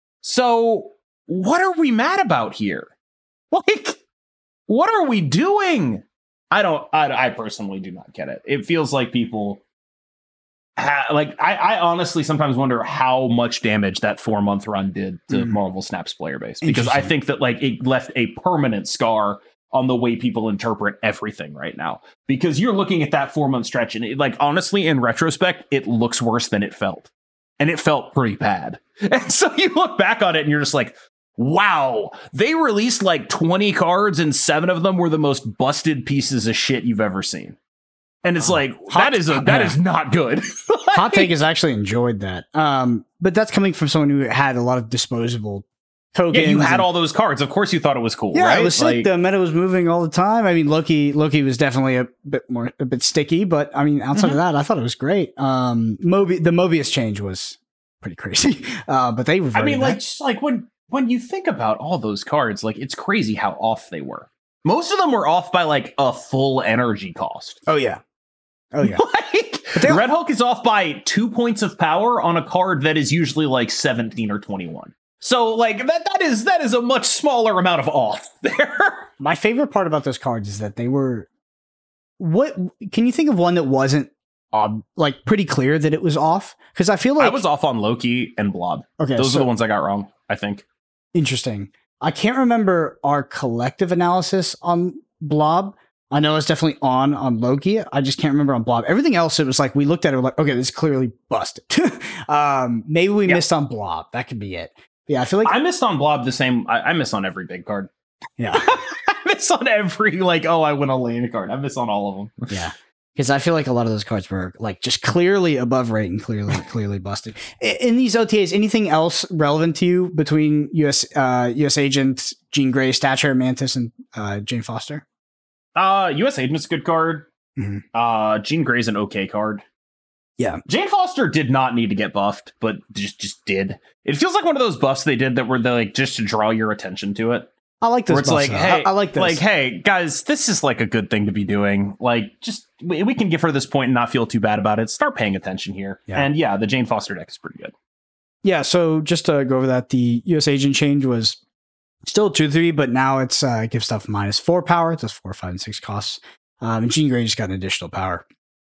So what are we mad about here? Like, what are we doing? I don't, I, I personally do not get it. It feels like people ha- like, I, I honestly sometimes wonder how much damage that four month run did to mm. Marvel Snap's player base, because I think that like it left a permanent scar on the way people interpret everything right now, because you're looking at that four month stretch and it, like, honestly, in retrospect, it looks worse than it felt, and it felt pretty bad. And so you look back on it and you're just like, wow, they released like twenty cards and seven of them were the most busted pieces of shit you've ever seen. And it's uh, like, hot, that is a, that yeah. is not good. Like, Hot Take has actually enjoyed that. Um, but that's coming from someone who had a lot of disposable tokens. Yeah, you had and, all those cards. Of course you thought it was cool, yeah, right? It was like, sick. The meta was moving all the time. I mean, Loki Loki was definitely a bit more a bit sticky, but I mean, outside mm-hmm. of that, I thought it was great. Um Mobi- the Mobius change was pretty crazy. Uh, but they were I mean, that. like just like when when you think about all those cards, like it's crazy how off they were. Most of them were off by like a full energy cost. Oh yeah. Oh yeah. Like, Red Hulk is off by two points of power on a card that is usually like seventeen or twenty-one. So, like, that that is that is a much smaller amount of off there. My favorite part about those cards is that they were... What can you think of one that wasn't, um, like, pretty clear that it was off? Because I feel like... I was off on Loki and Blob. Okay, Those so, are the ones I got wrong, I think. Interesting. I can't remember our collective analysis on Blob. I know it's definitely on on Loki. I just can't remember on Blob. Everything else, it was like, we looked at it, we're like, okay, this is clearly busted. um, maybe we yeah. missed on Blob. That could be it. Yeah, I feel like I missed on Blob the same. I, I miss on every big card. Yeah, I miss on every like. Oh, I win a lane card. I miss on all of them. Yeah, because I feel like a lot of those cards were like just clearly above rate and clearly clearly busted. In these O T As, anything else relevant to you between U S uh, U S Agent, Jean Grey, Stature, Mantis, and uh, Jane Foster? Uh, U S Agent's a good card. Mm-hmm. Uh, Jean Grey's an okay card. Yeah, Jane Foster did not need to get buffed, but just just did. It feels like one of those buffs they did that were like just to draw your attention to it. I like this. Where it's like, though. hey, I, I like this. Like, hey, guys, this is like a good thing to be doing. Like, just we, we can give her this point and not feel too bad about it. Start paying attention here. Yeah. And yeah, the Jane Foster deck is pretty good. Yeah. So just to go over that, the U S Agent change was still two three, but now it's uh, gives stuff minus four power. It does four, five, and six costs. Um, and Jean Grey just got an additional power.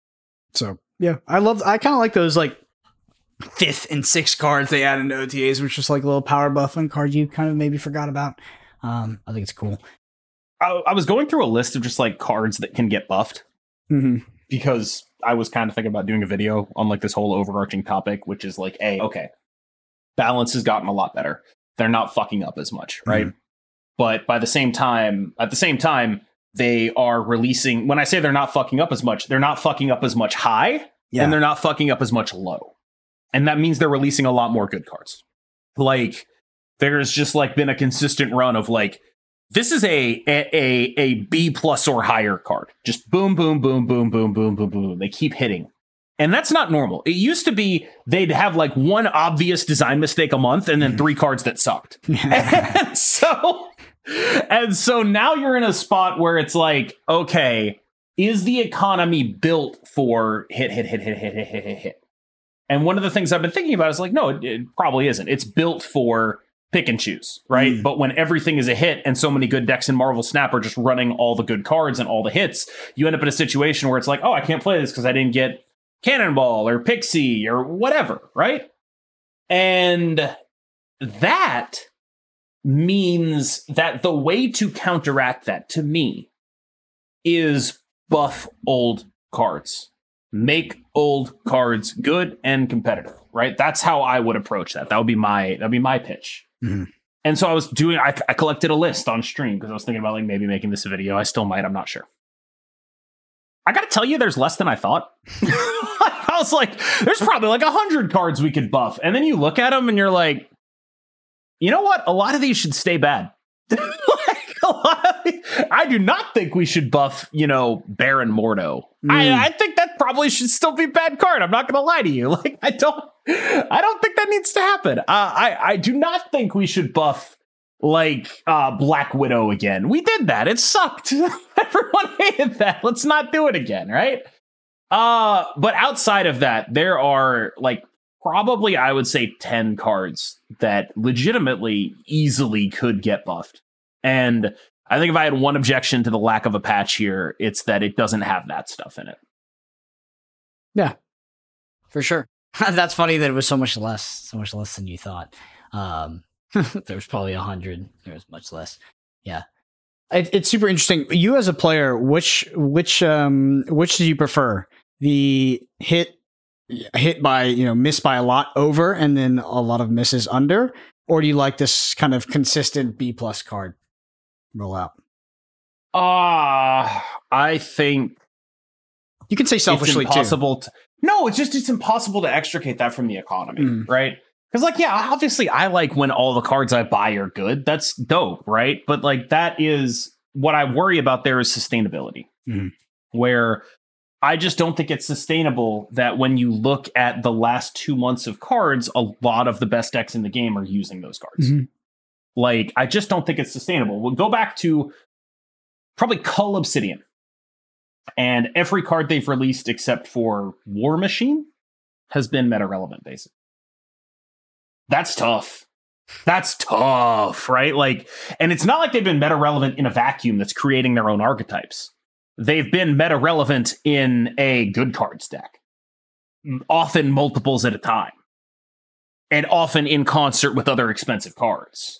So. Yeah, I love. I kind of like those like fifth and sixth cards they add into O T As, which is just like a little power buff and card you kind of maybe forgot about. Um, I think it's cool. I, I was going through a list of just like cards that can get buffed mm-hmm. because I was kind of thinking about doing a video on like this whole overarching topic, which is like, a okay, balance has gotten a lot better. They're not fucking up as much, right? Mm-hmm. But by the same time, at the same time. They are releasing, when I say they're not fucking up as much, they're not fucking up as much high, yeah. and they're not fucking up as much low. And that means they're releasing a lot more good cards. Like, there's just like been a consistent run of like, this is a a, a, a B plus or higher card. Just boom, boom, boom, boom, boom, boom, boom, boom. They keep hitting. And that's not normal. It used to be they'd have like one obvious design mistake a month and then three cards that sucked. and so and so now you're in a spot where it's like, okay, is the economy built for hit, hit, hit, hit, hit, hit, hit, hit, hit? And one of the things I've been thinking about is like, no, it, it probably isn't. It's built for pick and choose, right? Mm. But when everything is a hit and so many good decks in Marvel Snap are just running all the good cards and all the hits, you end up in a situation where it's like, oh, I can't play this because I didn't get Cannonball or Pixie or whatever, right? And that means that the way to counteract that, to me, is buff old cards. Make old cards good and competitive, right? That's how I would approach that. That would be my that'd be my pitch. Mm-hmm. And so I was doing, I, I collected a list on stream because I was thinking about like maybe making this a video. I still might, I'm not sure. I got to tell you, there's less than I thought. I was like, there's probably like a hundred cards we could buff. And then you look at them and you're like, you know what? A lot of these should stay bad. like a lot of these, I do not think we should buff, you know, Baron Mordo. Mm. I, I think that probably should still be a bad card. I'm not going to lie to you. Like, I don't, I don't think that needs to happen. Uh, I, I do not think we should buff like uh, Black Widow again. We did that. It sucked. Everyone hated that. Let's not do it again, right? Uh, but outside of that, there are like probably, I would say, ten cards that legitimately easily could get buffed. And I think if I had one objection to the lack of a patch here, it's that it doesn't have that stuff in it. Yeah, for sure. That's funny that it was so much less, so much less than you thought. Um, there was probably a hundred. There was much less. Yeah. It, it's super interesting. You as a player, which which um which do you prefer? The hit hit by, you know, miss by a lot over and then a lot of misses under, or do you like this kind of consistent B plus card rollout? Ah, uh, I think you can say selfishly it's impossible too. To, no, it's just it's impossible to extricate that from the economy, mm. right? Because, like, yeah, obviously I like when all the cards I buy are good. That's dope, right? But, like, that is what I worry about there is sustainability, mm-hmm. where I just don't think it's sustainable that when you look at the last two months of cards, a lot of the best decks in the game are using those cards. Mm-hmm. Like, I just don't think it's sustainable. We'll go back to probably Cull Obsidian. And every card they've released except for War Machine has been meta-relevant, basically. That's tough. That's tough, right? Like, and it's not like they've been meta relevant in a vacuum that's creating their own archetypes. They've been meta relevant in a good cards deck, often multiples at a time, and often in concert with other expensive cards.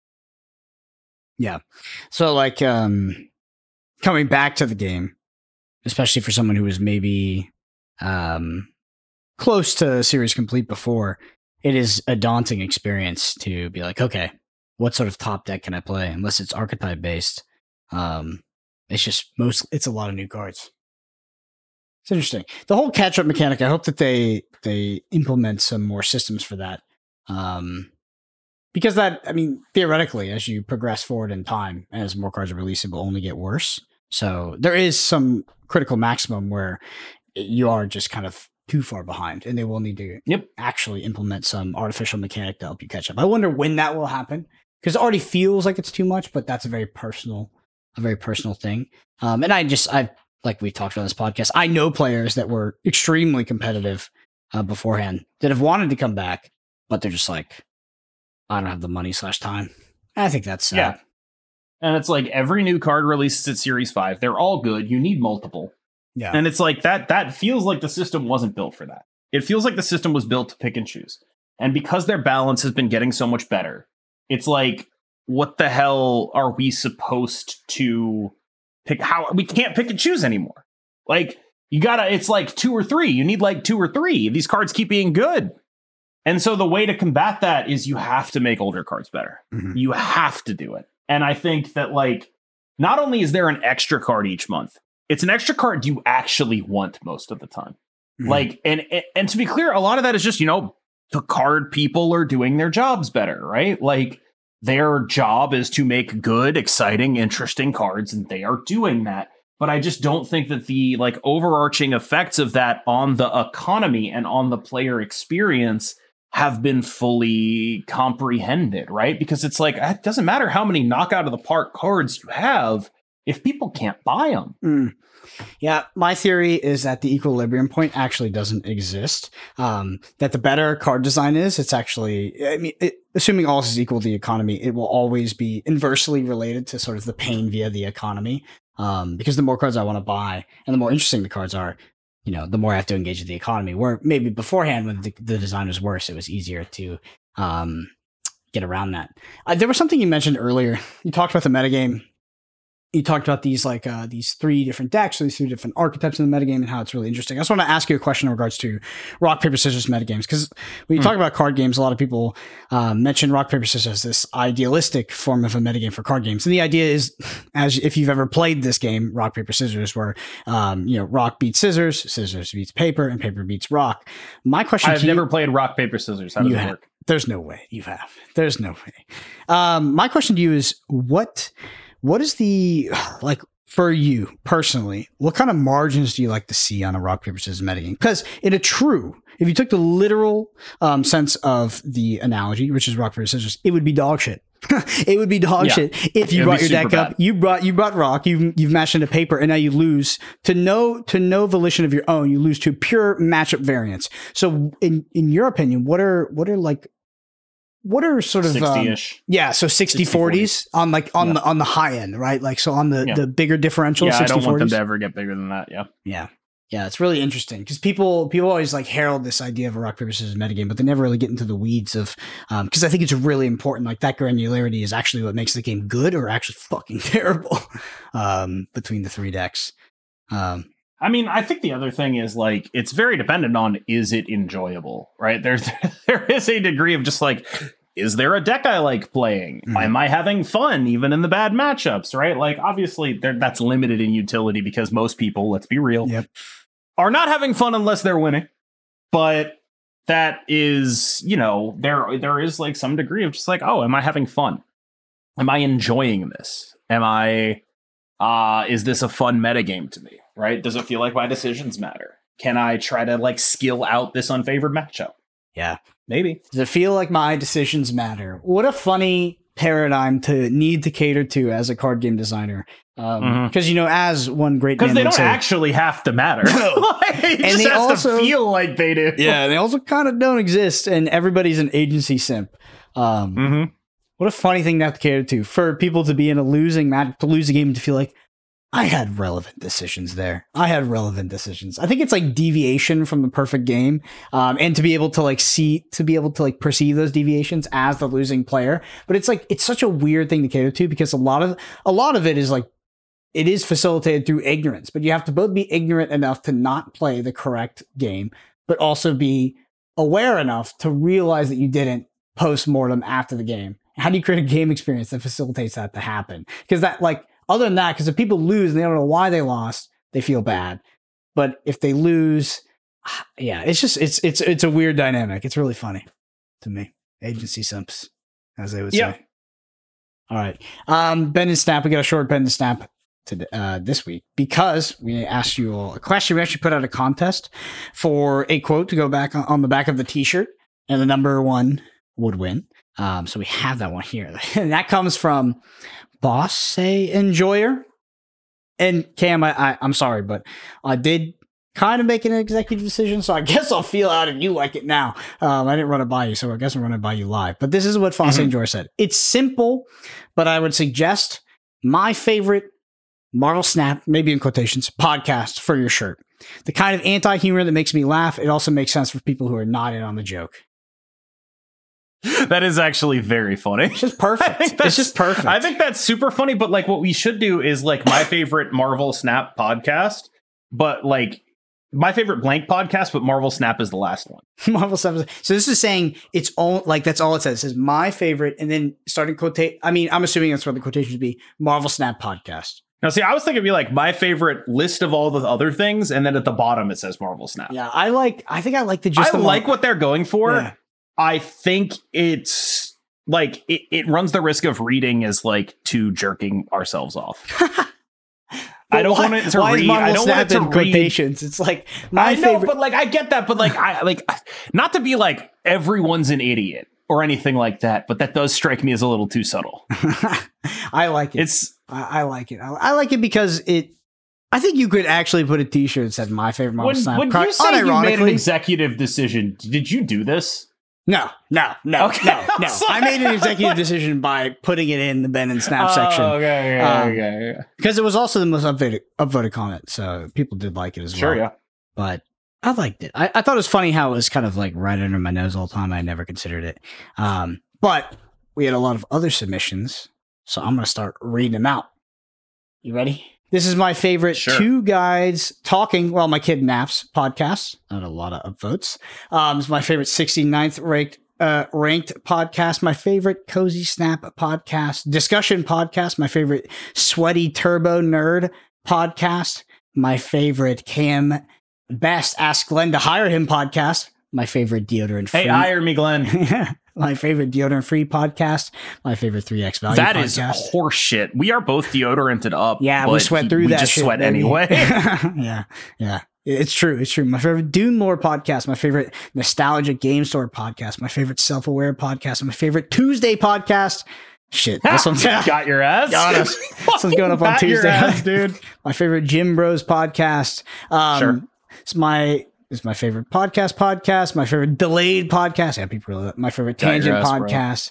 Yeah. So, like, um, coming back to the game, especially for someone who was maybe um, close to series complete before, it is a daunting experience to be like, okay, what sort of top deck can I play? Unless it's archetype based. Um, it's just most, it's a lot of new cards. It's interesting. The whole catch up mechanic, I hope that they, they implement some more systems for that. Um, because that, I mean, theoretically, as you progress forward in time, as more cards are released, it will only get worse. So there is some critical maximum where you are just kind of too far behind, and they will need to yep. actually implement some artificial mechanic to help you catch up. I wonder when that will happen, because it already feels like it's too much, but that's a very personal, a very personal thing. Um, and I just, I like we talked about on this podcast, I know players that were extremely competitive uh, beforehand that have wanted to come back, but they're just like, I don't have the money slash time. I think that's sad. Yeah. And it's like every new card releases at Series five. They're all good. You need multiple. Yeah. And it's like that, that feels like the system wasn't built for that. It feels like the system was built to pick and choose. And because their balance has been getting so much better, it's like, what the hell are we supposed to pick? How we can't pick and choose anymore. Like, you gotta, it's like two or three. You need like two or three. These cards keep being good. And so the way to combat that is you have to make older cards better. Mm-hmm. You have to do it. And I think that, like, not only is there an extra card each month, it's an extra card you actually want most of the time. Mm-hmm. Like, and, and to be clear, a lot of that is just, you know, the card people are doing their jobs better, right? Like, their job is to make good, exciting, interesting cards, and they are doing that. but I just don't think that the like overarching effects of that on the economy and on the player experience have been fully comprehended, right? Because it's like, it doesn't matter how many knockout of the park cards you have if people can't buy them. Mm. Yeah, my theory is that the equilibrium point actually doesn't exist. Um, that the better card design is, it's actually, I mean, it, assuming all is equal to the economy, it will always be inversely related to sort of the pain via the economy. Um, because the more cards I want to buy and the more interesting the cards are, you know, the more I have to engage with the economy. Where maybe beforehand, when the, the design was worse, it was easier to um, get around that. Uh, there was something you mentioned earlier. You talked about the metagame. You talked about these like uh, these three different decks, or these three different archetypes in the metagame, and how it's really interesting. I just want to ask you a question in regards to rock paper scissors metagames, because when you mm. talk about card games, a lot of people uh, mention rock paper scissors as this idealistic form of a metagame for card games. And the idea is, as if you've ever played this game, rock paper scissors, where um, you know rock beats scissors, scissors beats paper, and paper beats rock. My question: I've to never you, played rock paper scissors. How does it have, work? There's no way you have. There's no way. Um, my question to you is what. What is the, like, for you personally, what kind of margins do you like to see on a rock, paper, scissors metagame? Because in a true, if you took the literal um, sense of the analogy, which is rock, paper, scissors, it would be dog shit. It would be dog yeah. shit if you brought your deck bad. up. You brought you brought rock. You you've matched into paper, and now you lose to no to no volition of your own. You lose to pure matchup variance. So, in in your opinion, what are what are like what are sort of sixty-ish? Um, yeah, so sixty forties on like on yeah. the on the high end, right? Like so on the, yeah. the bigger differential. Yeah, sixty I don't want them to ever get bigger than that. Yeah, yeah. Yeah, it's really interesting because people people always like herald this idea of a rock paper scissors metagame, but they never really get into the weeds of because um, I think it's really important. Like that granularity is actually what makes the game good or actually fucking terrible um, between the three decks. Um, I mean, I think the other thing is like it's very dependent on is it enjoyable, right? There's there is a degree of just like, is there a deck I like playing? Mm-hmm. Am I having fun even in the bad matchups, right? Like obviously that's limited in utility because most people, let's be real, yep. are not having fun unless they're winning. But that is, you know, there there is like some degree of just like, oh, am I having fun? Am I enjoying this? Am I uh is this a fun metagame to me? Right? Does it feel like my decisions matter? Can I try to like skill out this unfavored matchup? Yeah, maybe. Does it feel like my decisions matter? What a funny paradigm to need to cater to as a card game designer. Um, mm-hmm. Because, you know, as one great because they don't say, actually have to matter. No. Like, it and just they has also to feel like they do. Yeah, they also kind of don't exist, and everybody's an agency simp. Um, mm-hmm. What a funny thing to have to cater to for people to be in a losing match, to lose a game, to feel like, I had relevant decisions there. I had relevant decisions. I think it's like deviation from the perfect game. Um, and to be able to like see, to be able to like perceive those deviations as the losing player. But it's like, it's such a weird thing to cater to because a lot of, a lot of it is like, it is facilitated through ignorance, but you have to both be ignorant enough to not play the correct game, but also be aware enough to realize that you didn't post-mortem after the game. How do you create a game experience that facilitates that to happen? Because that like, other than that, because if people lose and they don't know why they lost, they feel bad. But if they lose, yeah, it's just it's it's it's a weird dynamic. It's really funny to me. Agency simps, as they would yeah. say. All right, um, Bend and Snap. We got a short Bend and Snap to uh, this week because we asked you all a question. We actually put out a contest for a quote to go back on, on the back of the T-shirt, and the number one would win. Um, so we have that one here, and that comes from Boss Say Enjoyer. And Cam, I, I, I'm sorry, but I did kind of make an executive decision, so I guess I'll feel out if you like it now. Um, I didn't run it by you, so I guess I'm running it by you live. But this is what Boss Say Enjoyer said. It's simple, but I would suggest my favorite Marvel Snap, maybe in quotations, podcast for your shirt. The kind of anti-humor that makes me laugh. It also makes sense for people who are not in on the joke. That is actually very funny. It's just perfect. It's just perfect. I think that's super funny, but like what we should do is like my favorite Marvel Snap podcast, but like my favorite blank podcast, but Marvel Snap is the last one. Marvel Snap. Is, so this is saying it's all like that's all it says. It says my favorite, and then starting quotate. I mean, I'm assuming that's what the quotation would be. Marvel Snap podcast. Now, see, I was thinking it'd be like my favorite list of all the other things, and then at the bottom it says Marvel Snap. Yeah, I like. I think I like the just. I the like Mar- what they're going for. Yeah. I think it's like it, it runs the risk of reading as like too jerking ourselves off. I don't want it to why read. Is Marvel I don't Snap want it to in read. quotations. It's like my I know, favorite. but like I get that, but like I like not to be like everyone's an idiot or anything like that, but that does strike me as a little too subtle. I like it. It's I, I like it. I, I like it because it. I think you could actually put a T-shirt that said "My favorite Marvel when, Snap." when Car- you say you made an unironically- executive decision, did you do this? No, no, no, Okay. no, no. I made an executive decision by putting it in the Ben and Snap section. Oh, okay, okay, Um, okay, okay. Because it was also the most upvoted, upvoted comment, so people did like it as Sure, well. yeah. But I liked it. I, I thought it was funny how it was kind of like right under my nose all the time. I never considered it. Um, but we had a lot of other submissions, so I'm going to start reading them out. You ready? This is my favorite Sure. two guides talking while my kid naps podcast. Not a lot of upvotes. Um, it's my favorite sixty-ninth ranked uh, ranked podcast. My favorite Cozy Snap podcast. Discussion podcast. My favorite Sweaty Turbo Nerd podcast. My favorite Cam Best Ask Glenn to Hire Him podcast. My favorite deodorant free. Hey, hire me, Glenn. My favorite deodorant free podcast. My favorite three X value That podcast. is horseshit. We are both deodoranted up. Yeah, we but sweat he- through we that just shit, sweat baby. anyway. yeah, yeah. It's true. It's true. My favorite Dune Lore podcast. My favorite Nostalgia Game Store podcast. My favorite Self Aware podcast. My favorite Tuesday podcast. Shit, this one's Got your ass. Got us. This one's going up on Got your Tuesday, ass, dude. My favorite Jim Bros podcast. Um, Sure. It's my it's my favorite podcast. Podcast. My favorite delayed podcast. Yeah, people really. My favorite Got your tangent ass, bro. podcast.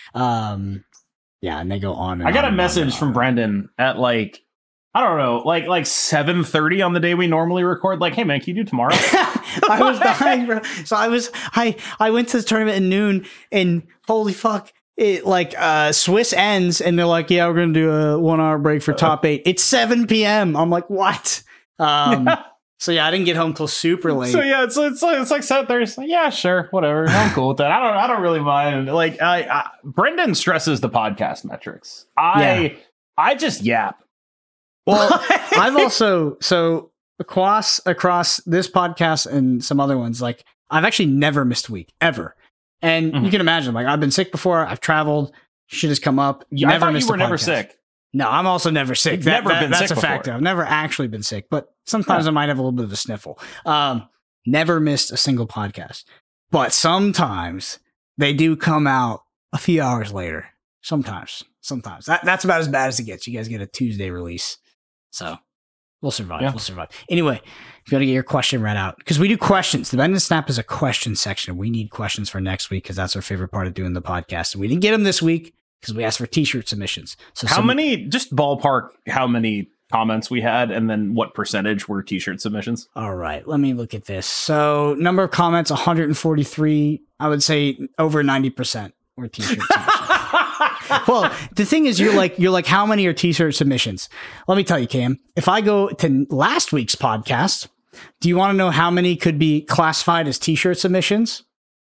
Um, yeah, and they go on. And I got on a and on message and from on. Brendan at like I don't know, like like seven thirty on the day we normally record. Like, hey man, can you do tomorrow? I was dying, bro. So I was I I went to the tournament at noon, and holy fuck. It like uh Swiss ends and they're like, yeah, we're gonna do a one hour break for top eight. It's seven p.m. I'm like, what? Um so yeah, I didn't get home till super late. So yeah, it's it's like it's like seven thirty. Like, yeah, sure, whatever. I'm cool with that. I don't I don't really mind. Like I, I Brendan stresses the podcast metrics. I Yeah. I just yap. Well, I've also so across across this podcast and some other ones, like I've actually never missed a week ever. And Mhm. you can imagine, like I've been sick before, I've traveled, shit has come up. Yeah, I never thought missed you were a never podcast. sick. No, I'm also never sick. You've That- never that- been that's sick a before. factor. I've never actually been sick, but sometimes Huh. I might have a little bit of a sniffle. Um, never missed a single podcast. But sometimes they do come out a few hours later. Sometimes. Sometimes. That, that's about as bad as it gets. You guys get a Tuesday release. So we'll survive. Yeah. We'll survive. Anyway, you got to get your question read out because we do questions. The Bend and Snap is a question section. We need questions for next week because that's our favorite part of doing the podcast. And we didn't get them this week because we asked for t-shirt submissions. So How some- many? Just ballpark. How many comments we had, and then what percentage were t-shirt submissions? All right, let me look at this. So number of comments, one hundred forty-three. I would say over ninety percent were t-shirt submissions. Well, the thing is, you're like, you're like, how many are t-shirt submissions? Let me tell you, Cam, if I go to last week's podcast, do you want to know how many could be classified as t-shirt submissions?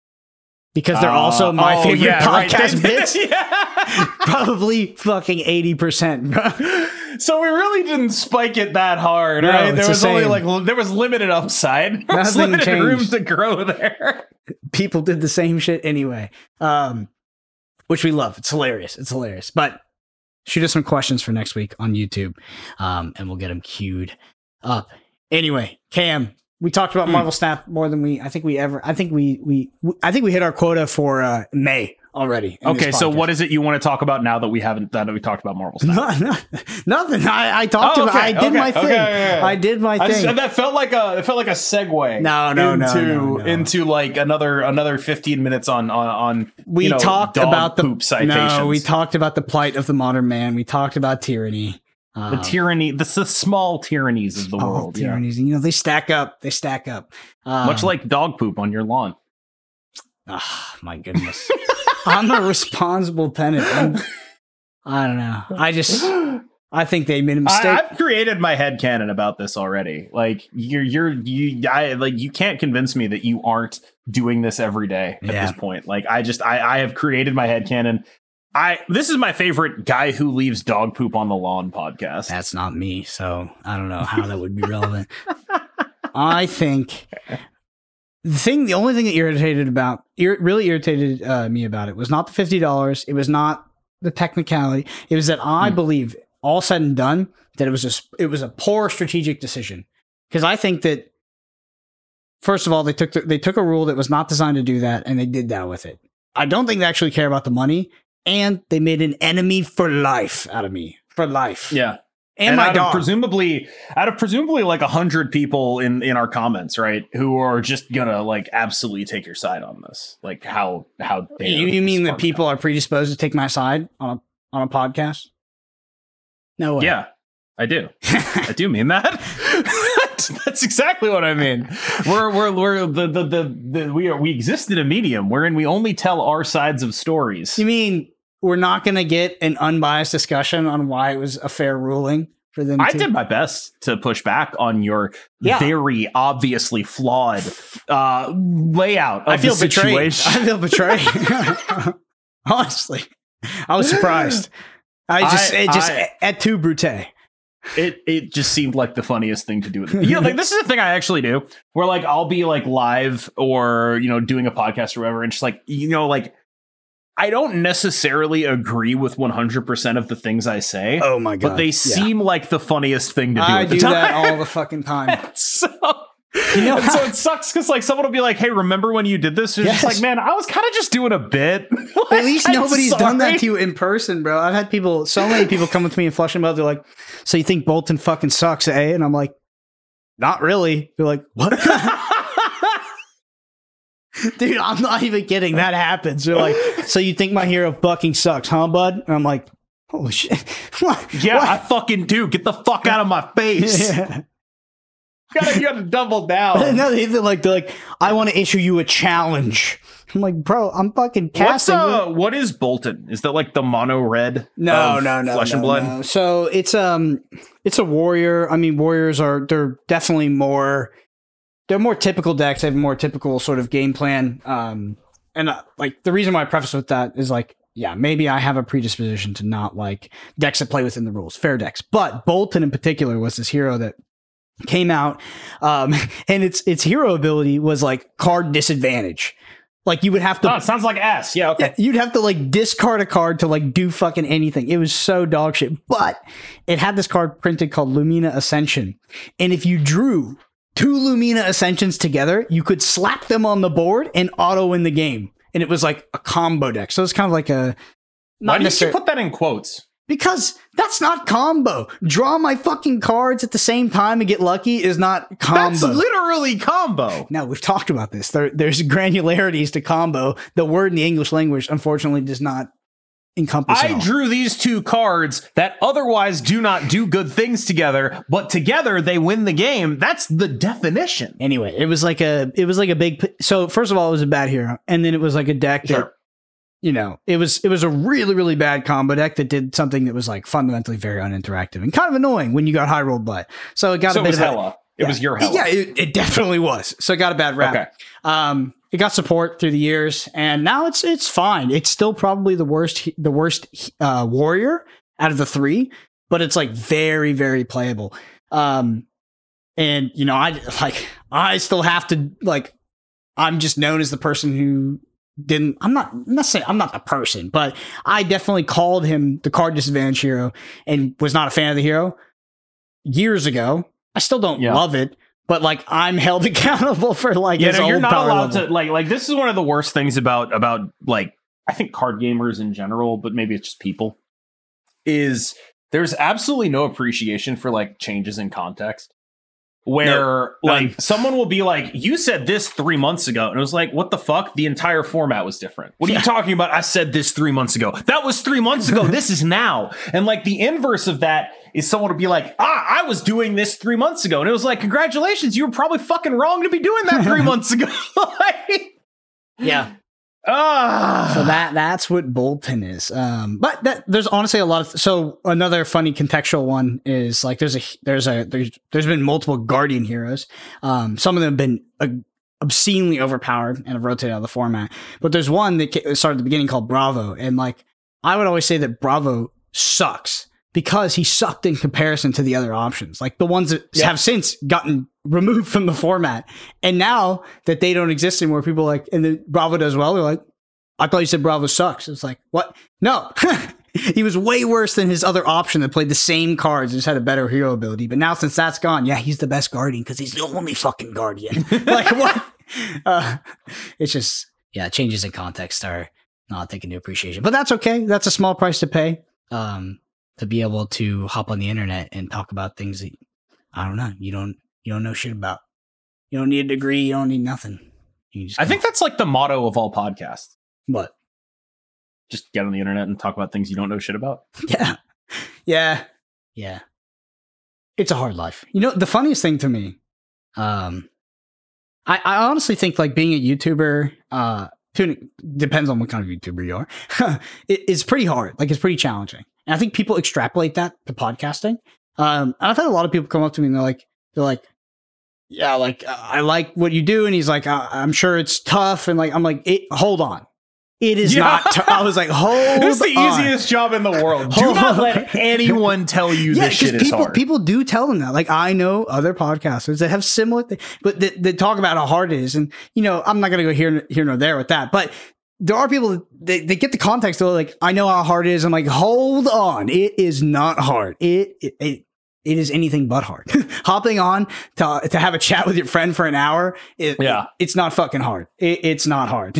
Because they're also Uh, my oh, favorite yeah, right. podcast They- bits. Yeah. Probably fucking eighty percent, bro. So we really didn't spike it that hard, No, right? it's There the was only same. like li- there was limited upside. There was Nothing limited room changed. to grow there. People did the same shit anyway, um, which we love. It's hilarious. It's hilarious. But shoot us some questions for next week on YouTube, um, and we'll get them queued up. Anyway, Cam, we talked about Hmm. Marvel Snap more than we. I think we ever. I think we we. I think we hit our quota for uh, May already. in Okay, this so podcast. what is it you want to talk about now that we haven't that we talked about Marvel Snap? No, no, nothing. I, I talked Oh, about. okay, I did okay, my thing. okay, okay, okay. I did my I thing. just, that felt like a it felt like a segue. No, no, no, into, no, no. into like another another fifteen minutes on on on. we you know, talked dog about the poop citations. No, we talked about the plight of the modern man. We talked about tyranny. the Um, tyranny, the, the small tyrannies of the all world. Yeah. tyrannies. You know, they stack up. They stack up. Um, Much like dog poop on your lawn. ah, my goodness. I'm a responsible tenant. I'm, I don't know. I just, I think they made a mistake. I, I've created my headcanon about this already. Like you're, you're, you, I like you can't convince me that you aren't doing this every day at Yeah. this point. Like I just, I, I have created my headcanon. I, this is my favorite guy who leaves dog poop on the lawn podcast. That's not me. So I don't know how that would be relevant. I think the thing, the only thing that irritated about, ir- really irritated uh, me about it was not the fifty dollars. It was not the technicality. It was that I Hmm. believe all said and done, that it was a it was a poor strategic decision. Because I think that, first of all, they took the, they took a rule that was not designed to do that, and they did that with it. I don't think they actually care about the money, and they made an enemy for life out of me. For life. Yeah. And, and my out dog. Of presumably, out of presumably like a hundred people in, in our comments, right, who are just gonna like absolutely take your side on this. Like how how you, you mean that people are predisposed to take my side on a on a podcast? No way. Yeah, I do. I do mean that. That's exactly what I mean. We're we're we're the the the, the we are we exist in a medium wherein we only tell our sides of stories. You mean we're not going to get an unbiased discussion on why it was a fair ruling for them? I to- did my best to push back on your yeah. very obviously flawed uh, layout of I feel the betrayed. situation. I feel betrayed. Honestly, I was surprised. I just I, it just I, et tu brute. It it just seemed like the funniest thing to do. You know, like this is the thing I actually do, where like I'll be like live or you know doing a podcast or whatever, and just like you know like. I don't necessarily agree with one hundred percent of the things I say. Oh my God. But they yeah. seem like the funniest thing to do I at the do time. that all the fucking time. so, you know, and so it sucks because like someone will be like, hey, remember when you did this? It's yes. just like, man, I was kind of just doing a bit. like, at least I'm nobody's sorry. done that to you in person, bro. I've had people, so many people come with me and Flush and Mud. They're like, so you think Bolton fucking sucks, eh? And I'm like, not really. They're like, what? Dude, I'm not even kidding. That happens. They're like, so you think my hero fucking sucks, huh, bud? And I'm like, holy shit. What? Yeah, What? I fucking do. Get the fuck out of my face. Yeah. You gotta, you gotta double down. No, they're like, they're like, I want to issue you a challenge. I'm like, bro, I'm fucking What's casting. uh, what is Bolton? Is that like the mono red? No, of no, no, Flesh no, and Blood. no. So it's um, it's a warrior. I mean, warriors are they're definitely more. They're more typical decks. They have a more typical sort of game plan. Um, and uh, like the reason why I preface with that is like, yeah, maybe I have a predisposition to not like decks that play within the rules, fair decks. But Bolton in particular was this hero that came out, um, and its its hero ability was like card disadvantage. Like you would have to. Oh, it sounds like ass. Yeah, okay. Yeah, you'd have to like discard a card to like do fucking anything. It was so dog shit. But it had this card printed called Lumina Ascension, and if you drew two Lumina Ascensions together, you could slap them on the board and auto win the game. And it was like a combo deck. So it's kind of like a. Why did you put that in quotes? Because that's not combo. Draw my fucking cards at the same time and get lucky is not combo. That's literally combo. Now, we've talked about this. There, there's granularities to combo. The word in the English language, unfortunately, does not encompass it I all. drew these two cards that otherwise do not do good things together, but together they win the game. That's the definition. Anyway, it was like a it was like a big so first of all it was a bad hero, and then it was like a deck Sure. that you know, it was it was a really really bad combo deck that did something that was like fundamentally very uninteractive and kind of annoying when you got high rolled by it. So it got So a it bit was of a- hella. It yeah. was your hella. Yeah, it, it definitely was. So it got a bad rap. Okay. Um, it got support through the years, and now it's it's fine. It's still probably the worst the worst uh, warrior out of the three, but it's like very very playable. Um, and you know, I like I still have to like I'm just known as the person who didn't. I'm not I'm not saying I'm not the person, but I definitely called him the card disadvantage hero and was not a fan of the hero years ago. I still don't Yeah. love it, but like I'm held accountable for like Yeah, his no, you're old not power allowed level. to like like this is one of the worst things about about like I think card gamers in general, but maybe it's just people, is there's absolutely no appreciation for like changes in context. Where No, like none. someone will be like, you said this three months ago, and it was like, what the fuck? The entire format was different. What are Yeah. you talking about? I said this three months ago. That was three months ago. This is now. And like the inverse of that is someone will be like, ah, I was doing this three months ago. And it was like, congratulations, you were probably fucking wrong to be doing that three months ago. like, Yeah. ah. So that that's what Bolton is. Um, but that there's honestly a lot of so another funny contextual one is like there's a there's a there's there's been multiple Guardian heroes. Um, some of them have been uh, obscenely overpowered and have rotated out of the format. But there's one that ca- started at the beginning called Bravo, and like I would always say that Bravo sucks because he sucked in comparison to the other options, like the ones that Yeah. have since gotten removed from the format. And now that they don't exist anymore, people are like, and then Bravo does well. They're like, I thought you said Bravo sucks. It's like, what? No, he was way worse than his other option that played the same cards and just had a better hero ability. But now since that's gone, yeah, he's the best guardian because he's the only fucking guardian. Like what? Uh, it's just yeah, changes in context are not taken into appreciation, but that's okay. That's a small price to pay um, to be able to hop on the internet and talk about things that I don't know. You don't you don't know shit about. You don't need a degree. You don't need nothing. You just I think that's like the motto of all podcasts. what? Just get on the internet and talk about things you don't know shit about. Yeah. Yeah. Yeah. It's a hard life. You know, the funniest thing to me, um, I, I honestly think like being a YouTuber, uh, to, depends on what kind of YouTuber you are, it, it's pretty hard. Like it's pretty challenging. And I think people extrapolate that to podcasting. Um, and I've had a lot of people come up to me and they're like, they're like, yeah, like I like what you do. And he's like, I, I'm sure it's tough. And like, I'm like, it, hold on. It is Yeah. not. T- I was like, hold It's the on. easiest job in the world. Do Hold not on. let anyone tell you Yeah, this shit because is people hard. people do tell them that. Like I know other podcasters that have similar, th- but that, that talk about how hard it is. And you know, I'm not going to go here here nor there with that. But there are people that they, they get the context. They're like, I know how hard it is. I'm like, hold on, it is not hard. It it. it It is anything but hard. Hopping on to to have a chat with your friend for an hour, it, Yeah. it- it's not fucking hard. It, it's not hard.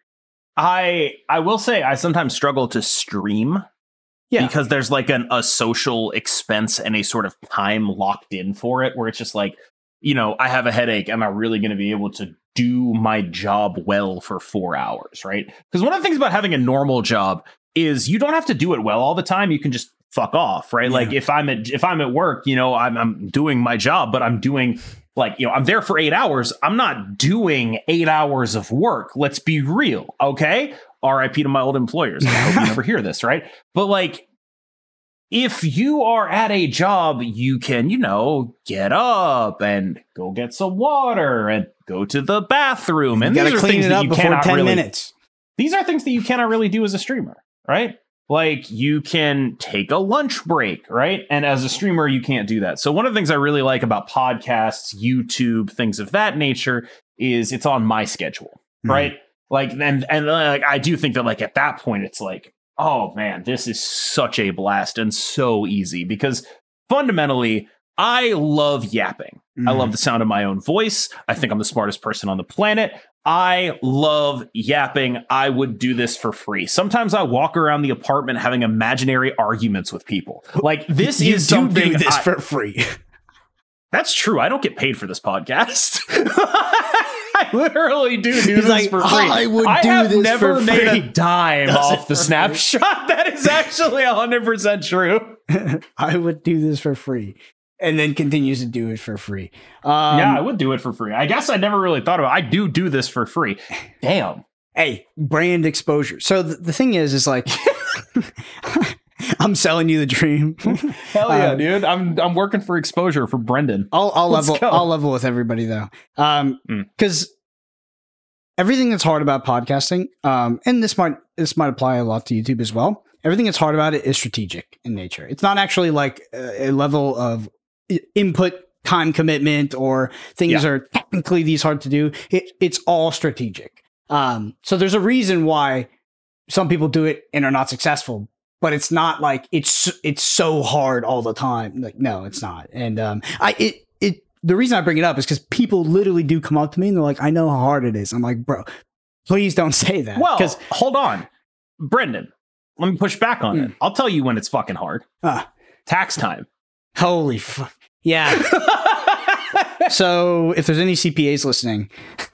I I will say I sometimes struggle to stream Yeah. because there's like an a social expense and a sort of time locked in for it where it's just like, you know, I have a headache. Am I really going to be able to do my job well for four hours? Right. Because one of the things about having a normal job is you don't have to do it well all the time. You can just fuck off. Right. Yeah. Like if I'm at if I'm at work, you know, I'm I'm doing my job, but I'm doing like, you know, I'm there for eight hours. I'm not doing eight hours of work. Let's be real. OK, R I P to my old employers. I hope you never hear this. Right. But like, if you are at a job, you can, you know, get up and go get some water and go to the bathroom. And you these gotta are clean things it that up you before cannot ten really, minutes. These are things that you cannot really do as a streamer. Right. Like you can take a lunch break, right? And as a streamer, you can't do that. So one of the things I really like about podcasts, YouTube, things of that nature is it's on my schedule, Mhm. right? Like, and, and like, I do think that like at that point, it's like, oh man, this is such a blast and so easy because fundamentally, I love yapping. I Mhm. love the sound of my own voice. I think I'm the smartest person on the planet. I love yapping. I would do this for free. Sometimes I walk around the apartment having imaginary arguments with people. Like this You is do something do this I- for free. That's true. I don't get paid for this podcast. I literally do do He's this like, for free. I would I do have this never for made free. a dime Does it off the for free. snapshot. That is actually one hundred percent true. I would do this for free, and then continues to do it for free. Um, yeah, I would do it for free. I guess I never really thought about it. I do do this for free. Damn. Hey, brand exposure. So the, the thing is, is like, I'm selling you the dream. Hell yeah, Um, dude. I'm I'm working for exposure for Brendan. I'll, I'll Let's level. go. I'll level with everybody though, um, Mm. because everything that's hard about podcasting, um, and this might this might apply a lot to YouTube as well. Everything that's hard about it is strategic in nature. It's not actually like a, a level of i- input, time commitment, or things Yeah. are technically these hard to do. It, it's all strategic. Um, so there's a reason why some people do it and are not successful. But it's not like it's it's so hard all the time. Like no, it's not. And um, I it it the reason I bring it up is because people literally do come up to me and they're like, "I know how hard it is." I'm like, "Bro, please don't say that." Well, because hold on. Brendan, let me push back on Mm. it. I'll tell you when it's fucking hard. uh, Tax time. holy fuck, yeah. So if there's any C P As listening,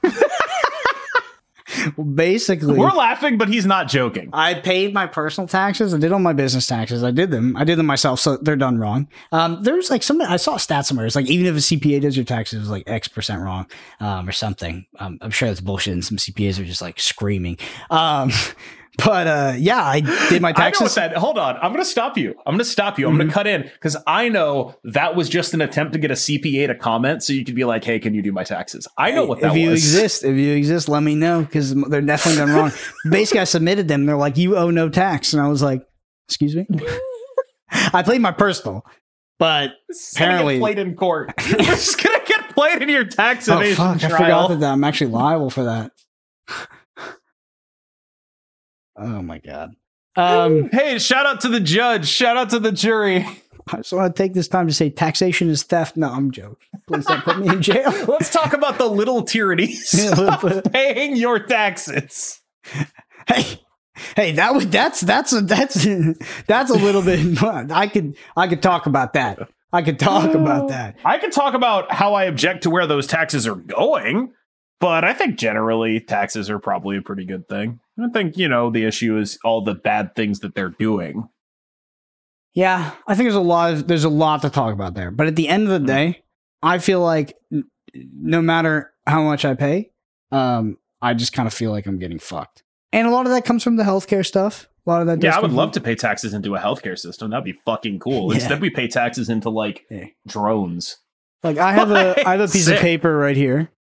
basically, We're laughing, but he's not joking. I paid my personal taxes. I did all my business taxes. I did them. I did them myself, so they're done wrong. Um, there's like some. I saw a stat somewhere. It's like even if a C P A does your taxes, it's like X percent wrong, um, or something. Um, I'm sure that's bullshit, and some C P As are just like screaming. Um, but uh, yeah, I did my I know what taxes. that. Hold on. I'm going to stop you. I'm going to stop you. I'm going to cut in because I know that was just an attempt to get a C P A to comment so you could be like, hey, can you do my taxes? I know what that if you was. exist, if you exist, let me know because they're definitely done wrong. Basically, I submitted them. They're like, you owe no tax, and I was like, excuse me. I played my personal, but It's gonna apparently- get played in court. It's just going to get played in your tax oh evasion fuck, I trial. forgot that I'm actually liable for that. Oh my god. Um, hey, shout out to the judge. Shout out to the jury. I just want to take this time to say taxation is theft. No, I'm joking. Please don't put me in jail. Let's talk about the little tyrannies of paying your taxes. Hey, hey, that would that's that's a, that's that's a little bit. I could I could talk about that. I could talk about that. I could talk about how I object to where those taxes are going, but I think generally taxes are probably a pretty good thing. I think, you know, the issue is all the bad things that they're doing. Yeah, I think there's a lot of there's a lot to talk about there. But at the end of the day, I feel like n- no matter how much I pay, um, I just kind of feel like I'm getting fucked. And a lot of that comes from the healthcare stuff. A lot of that. Yeah, I would from- love to pay taxes into a healthcare system. That'd be fucking cool. Yeah. Instead, we pay taxes into like Yeah. drones. Like I have a I have a piece Sick. of paper right here,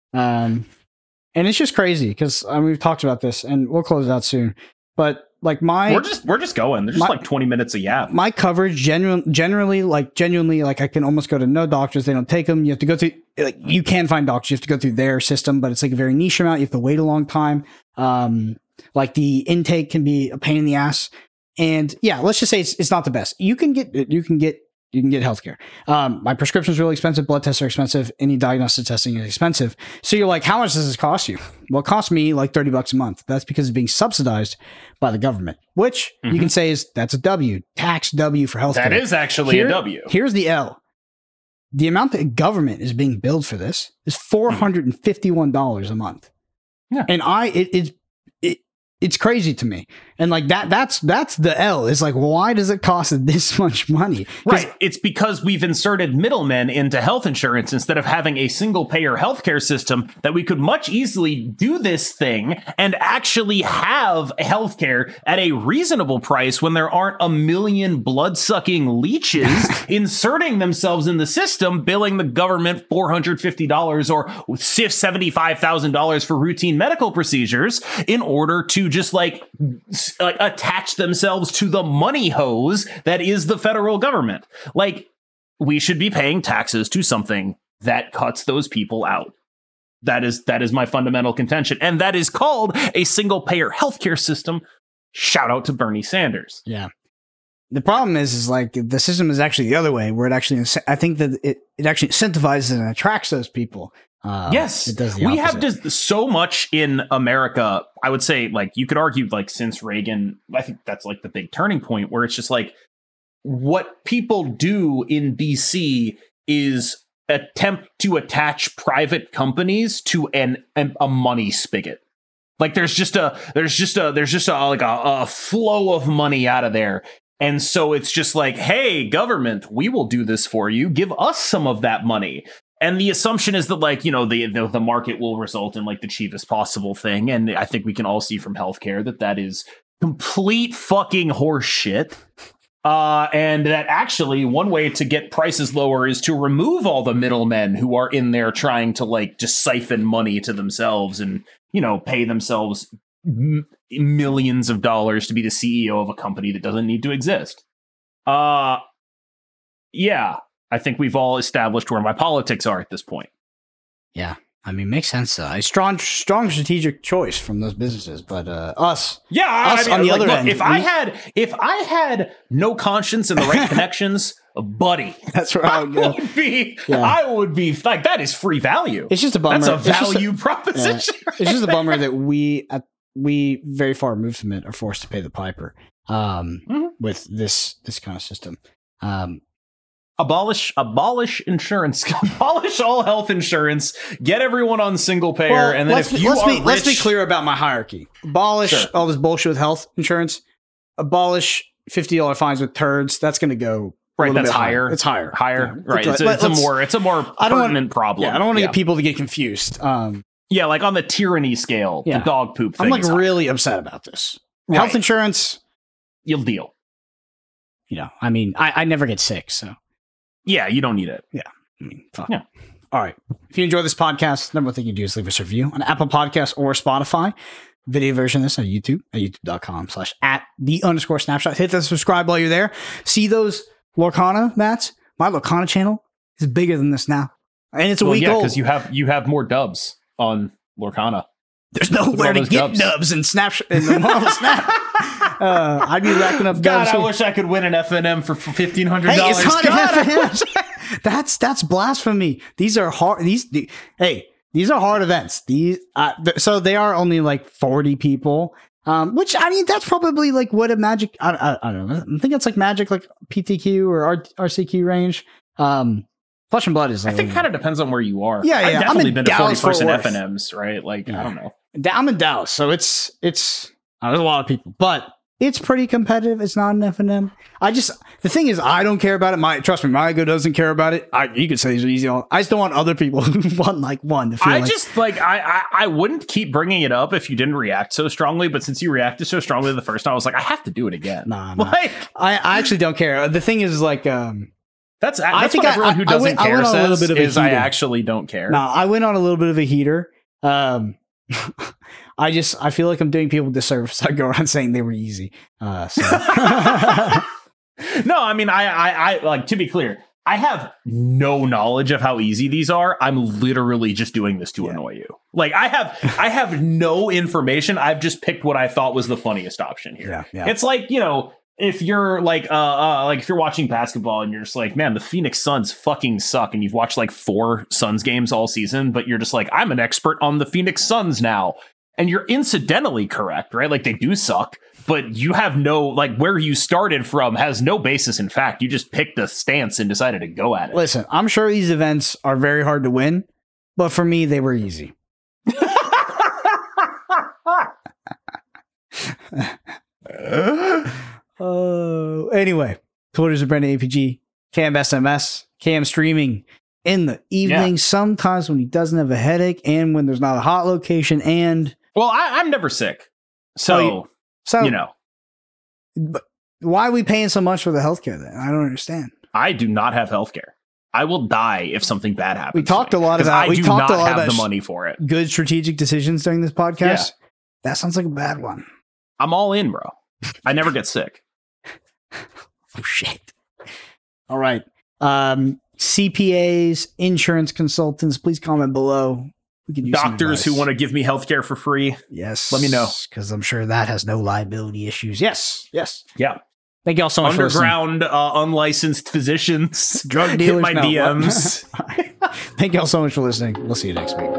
um, and it's just crazy because I mean, we've talked about this, and we'll close it out soon. But like my We're just we're just going. There's just my- like twenty minutes of yap. my coverage genu- generally like genuinely like I can almost go to no doctors. They don't take them. You have to go through like you can find doctors. You have to go through their system, but it's like a very niche amount. You have to wait a long time. Um, like the intake can be a pain in the ass. And yeah, let's just say it's, it's not the best. You can get you can get you can get healthcare. Um, my prescription is really expensive. Blood tests are expensive. Any diagnostic testing is expensive. So you're like, how much does this cost you? Well, it costs me like thirty bucks a month. That's because it's being subsidized by the government, which Mhm. you can say is that's a W, tax W for healthcare. That is actually Here- a W. Here's the L. The amount that government is being billed for this is four hundred fifty-one dollars a month. Yeah. And I, it, it, it, it's crazy to me. And like that, that's, that's the L. It's like, why does it cost this much money? 'Cause Right. It's because we've inserted middlemen into health insurance instead of having a single payer healthcare system that we could much easily do this thing and actually have healthcare at a reasonable price when there aren't a million blood sucking leeches inserting themselves in the system, billing the government four hundred fifty dollars or seventy-five thousand dollars for routine medical procedures in order to just like, like attach themselves to the money hose that is the federal government. Like, we should be paying taxes to something that cuts those people out. That is that is my fundamental contention, and that is called a single payer healthcare system. Shout out to Bernie Sanders. Yeah. The problem is, is like the system is actually the other way, where it actually, I think that it, it actually incentivizes and attracts those people. Uh, Yes, it does the we have opposite. just so much in America. I would say, like, you could argue, like, since Reagan, I think that's like the big turning point where it's just like what people do in B C is attempt to attach private companies to an, an a money spigot. Like, there's just a there's just a there's just a like a, a flow of money out of there. And so it's just like, hey, government, we will do this for you. Give us some of that money. And the assumption is that, like, you know, the, the the market will result in like the cheapest possible thing. And I think we can all see from healthcare that that is complete fucking horse shit. Uh, and that actually one way to get prices lower is to remove all the middlemen who are in there trying to like just siphon money to themselves and, you know, pay themselves m- millions of dollars to be the C E O of a company that doesn't need to exist. Uh, yeah. I think we've all established where my politics are at this point. Yeah. I mean, makes sense. Uh, a strong, strong strategic choice from those businesses, but uh, us, Yeah, Us I mean, on the like, other look, end, if I we- had if I had no conscience and the right connections, buddy, that's where I I would go. would be Yeah. I would be like, that is free value. It's just a bummer. That's a It's just a- value Yeah. proposition. It's just a bummer that we, at, we very far removed from it, are forced to pay the piper um, Mhm. with this this kind of system. Um, Abolish abolish insurance. Abolish all health insurance. Get everyone on single payer, well, and then let's, if be, you let's are be rich, let's be clear about my hierarchy. Abolish Sure. all this bullshit with health insurance. Abolish fifty dollar fines with turds. That's going to go a right? little That's bit higher. It's higher. Higher. Yeah. Right. Let- It's a, it's a let's- more it's a more I don't want- pertinent problem. Yeah, I don't want to yeah. get people to get confused. Um, Yeah, like on the tyranny scale, Yeah. the dog poop thing. I'm like is high. really upset about this. Right. Health insurance, You'll deal. you know, I mean, I, I never get sick, so Yeah, you don't need it. I mean, fuck. Yeah. All right. If you enjoy this podcast, number one thing you do is leave us a review on Apple Podcasts or Spotify. Video version of this on YouTube at youtube.com slash at the underscore snapshot. Hit the subscribe while you're there. See those Lorcana mats? My Lorcana channel is bigger than this now. And it's a Well, week yeah, old. because you have you have more dubs on Lorcana. There's Look at nowhere all to those get dubs. dubs in Snapshot in the Marvel Snap. uh, I'd be racking up God, dubs. I wish I could win an F N M for fifteen hundred dollars. Hey, it's not an F N M. That's that's blasphemy. These are hard. These the, hey, these are hard events. These uh, th- so they are only like forty people. Um, which I mean, that's probably like what a Magic. I, I, I don't know. I think it's like Magic, like P T Q or R- RCQ range. Um, Flesh and Blood is. Like, I think kind of depends on where you are. Yeah, yeah. I've definitely been Dallas, to forty person Fort F N Ms, right? Like yeah. I don't know. I'm in Dallas, so it's it's uh, there's a lot of people, but it's pretty competitive. It's not an F N M. I just the thing is, I don't care about it. My trust me, my ego doesn't care about it. I you could say these are easy. I just don't want other people who want like one to feel I like, just like I, I I wouldn't keep bringing it up if you didn't react so strongly. But since you reacted so strongly the first time, I was like, I have to do it again. Nah, nah. Like I, I actually don't care. The thing is, like, um, that's that's I think what I- everyone who I- I doesn't went- I care went on a little says bit of a is I heater. actually don't care. no, I went on a little bit of a heater. Um, I just I feel like I'm doing people disservice. I go around saying they were easy. Uh, so. No, I mean, I, I, I, like, to be clear, I have no knowledge of how easy these are. I'm literally just doing this to Yeah. annoy you. Like, I have, I have no information. I've just picked what I thought was the funniest option here. Yeah, yeah. It's like, you know, if you're like, uh, uh, like if you're watching basketball and you're just like, man, the Phoenix Suns fucking suck, and you've watched like four Suns games all season, but you're just like, I'm an expert on the Phoenix Suns now. And you're incidentally correct, right? Like, they do suck, but you have no, like, where you started from has no basis in fact. You just picked a stance and decided to go at it. Listen, I'm sure these events are very hard to win, but for me, they were easy. Uh, anyway, Twitter's of Brendan A P G, K M S M S, K M streaming in the evening, Yeah. sometimes when he doesn't have a headache and when there's not a hot location. And Well, I, I'm never sick. So, Oh, you- so, you know, but why are we paying so much for the healthcare then? I don't understand. I do not have healthcare. I will die if something bad happens. We talked to a me, lot 'cause about- I we do talked a not lot have about the sh- money for it. Good strategic decisions during this podcast. Yeah. That sounds like a bad one. I'm all in, bro. I never get sick. Oh shit. All right. Um, C P As, insurance consultants, please comment below. We can use some Doctors who advice. want to give me healthcare for free. Yes. Let me know. Because I'm sure that has no liability issues. Yes. Yes. Yeah. Thank you all so much for listening. Underground uh, unlicensed physicians. Drug Hit dealers. my no, D Ms. Thank you all so much for listening. We'll see you next week.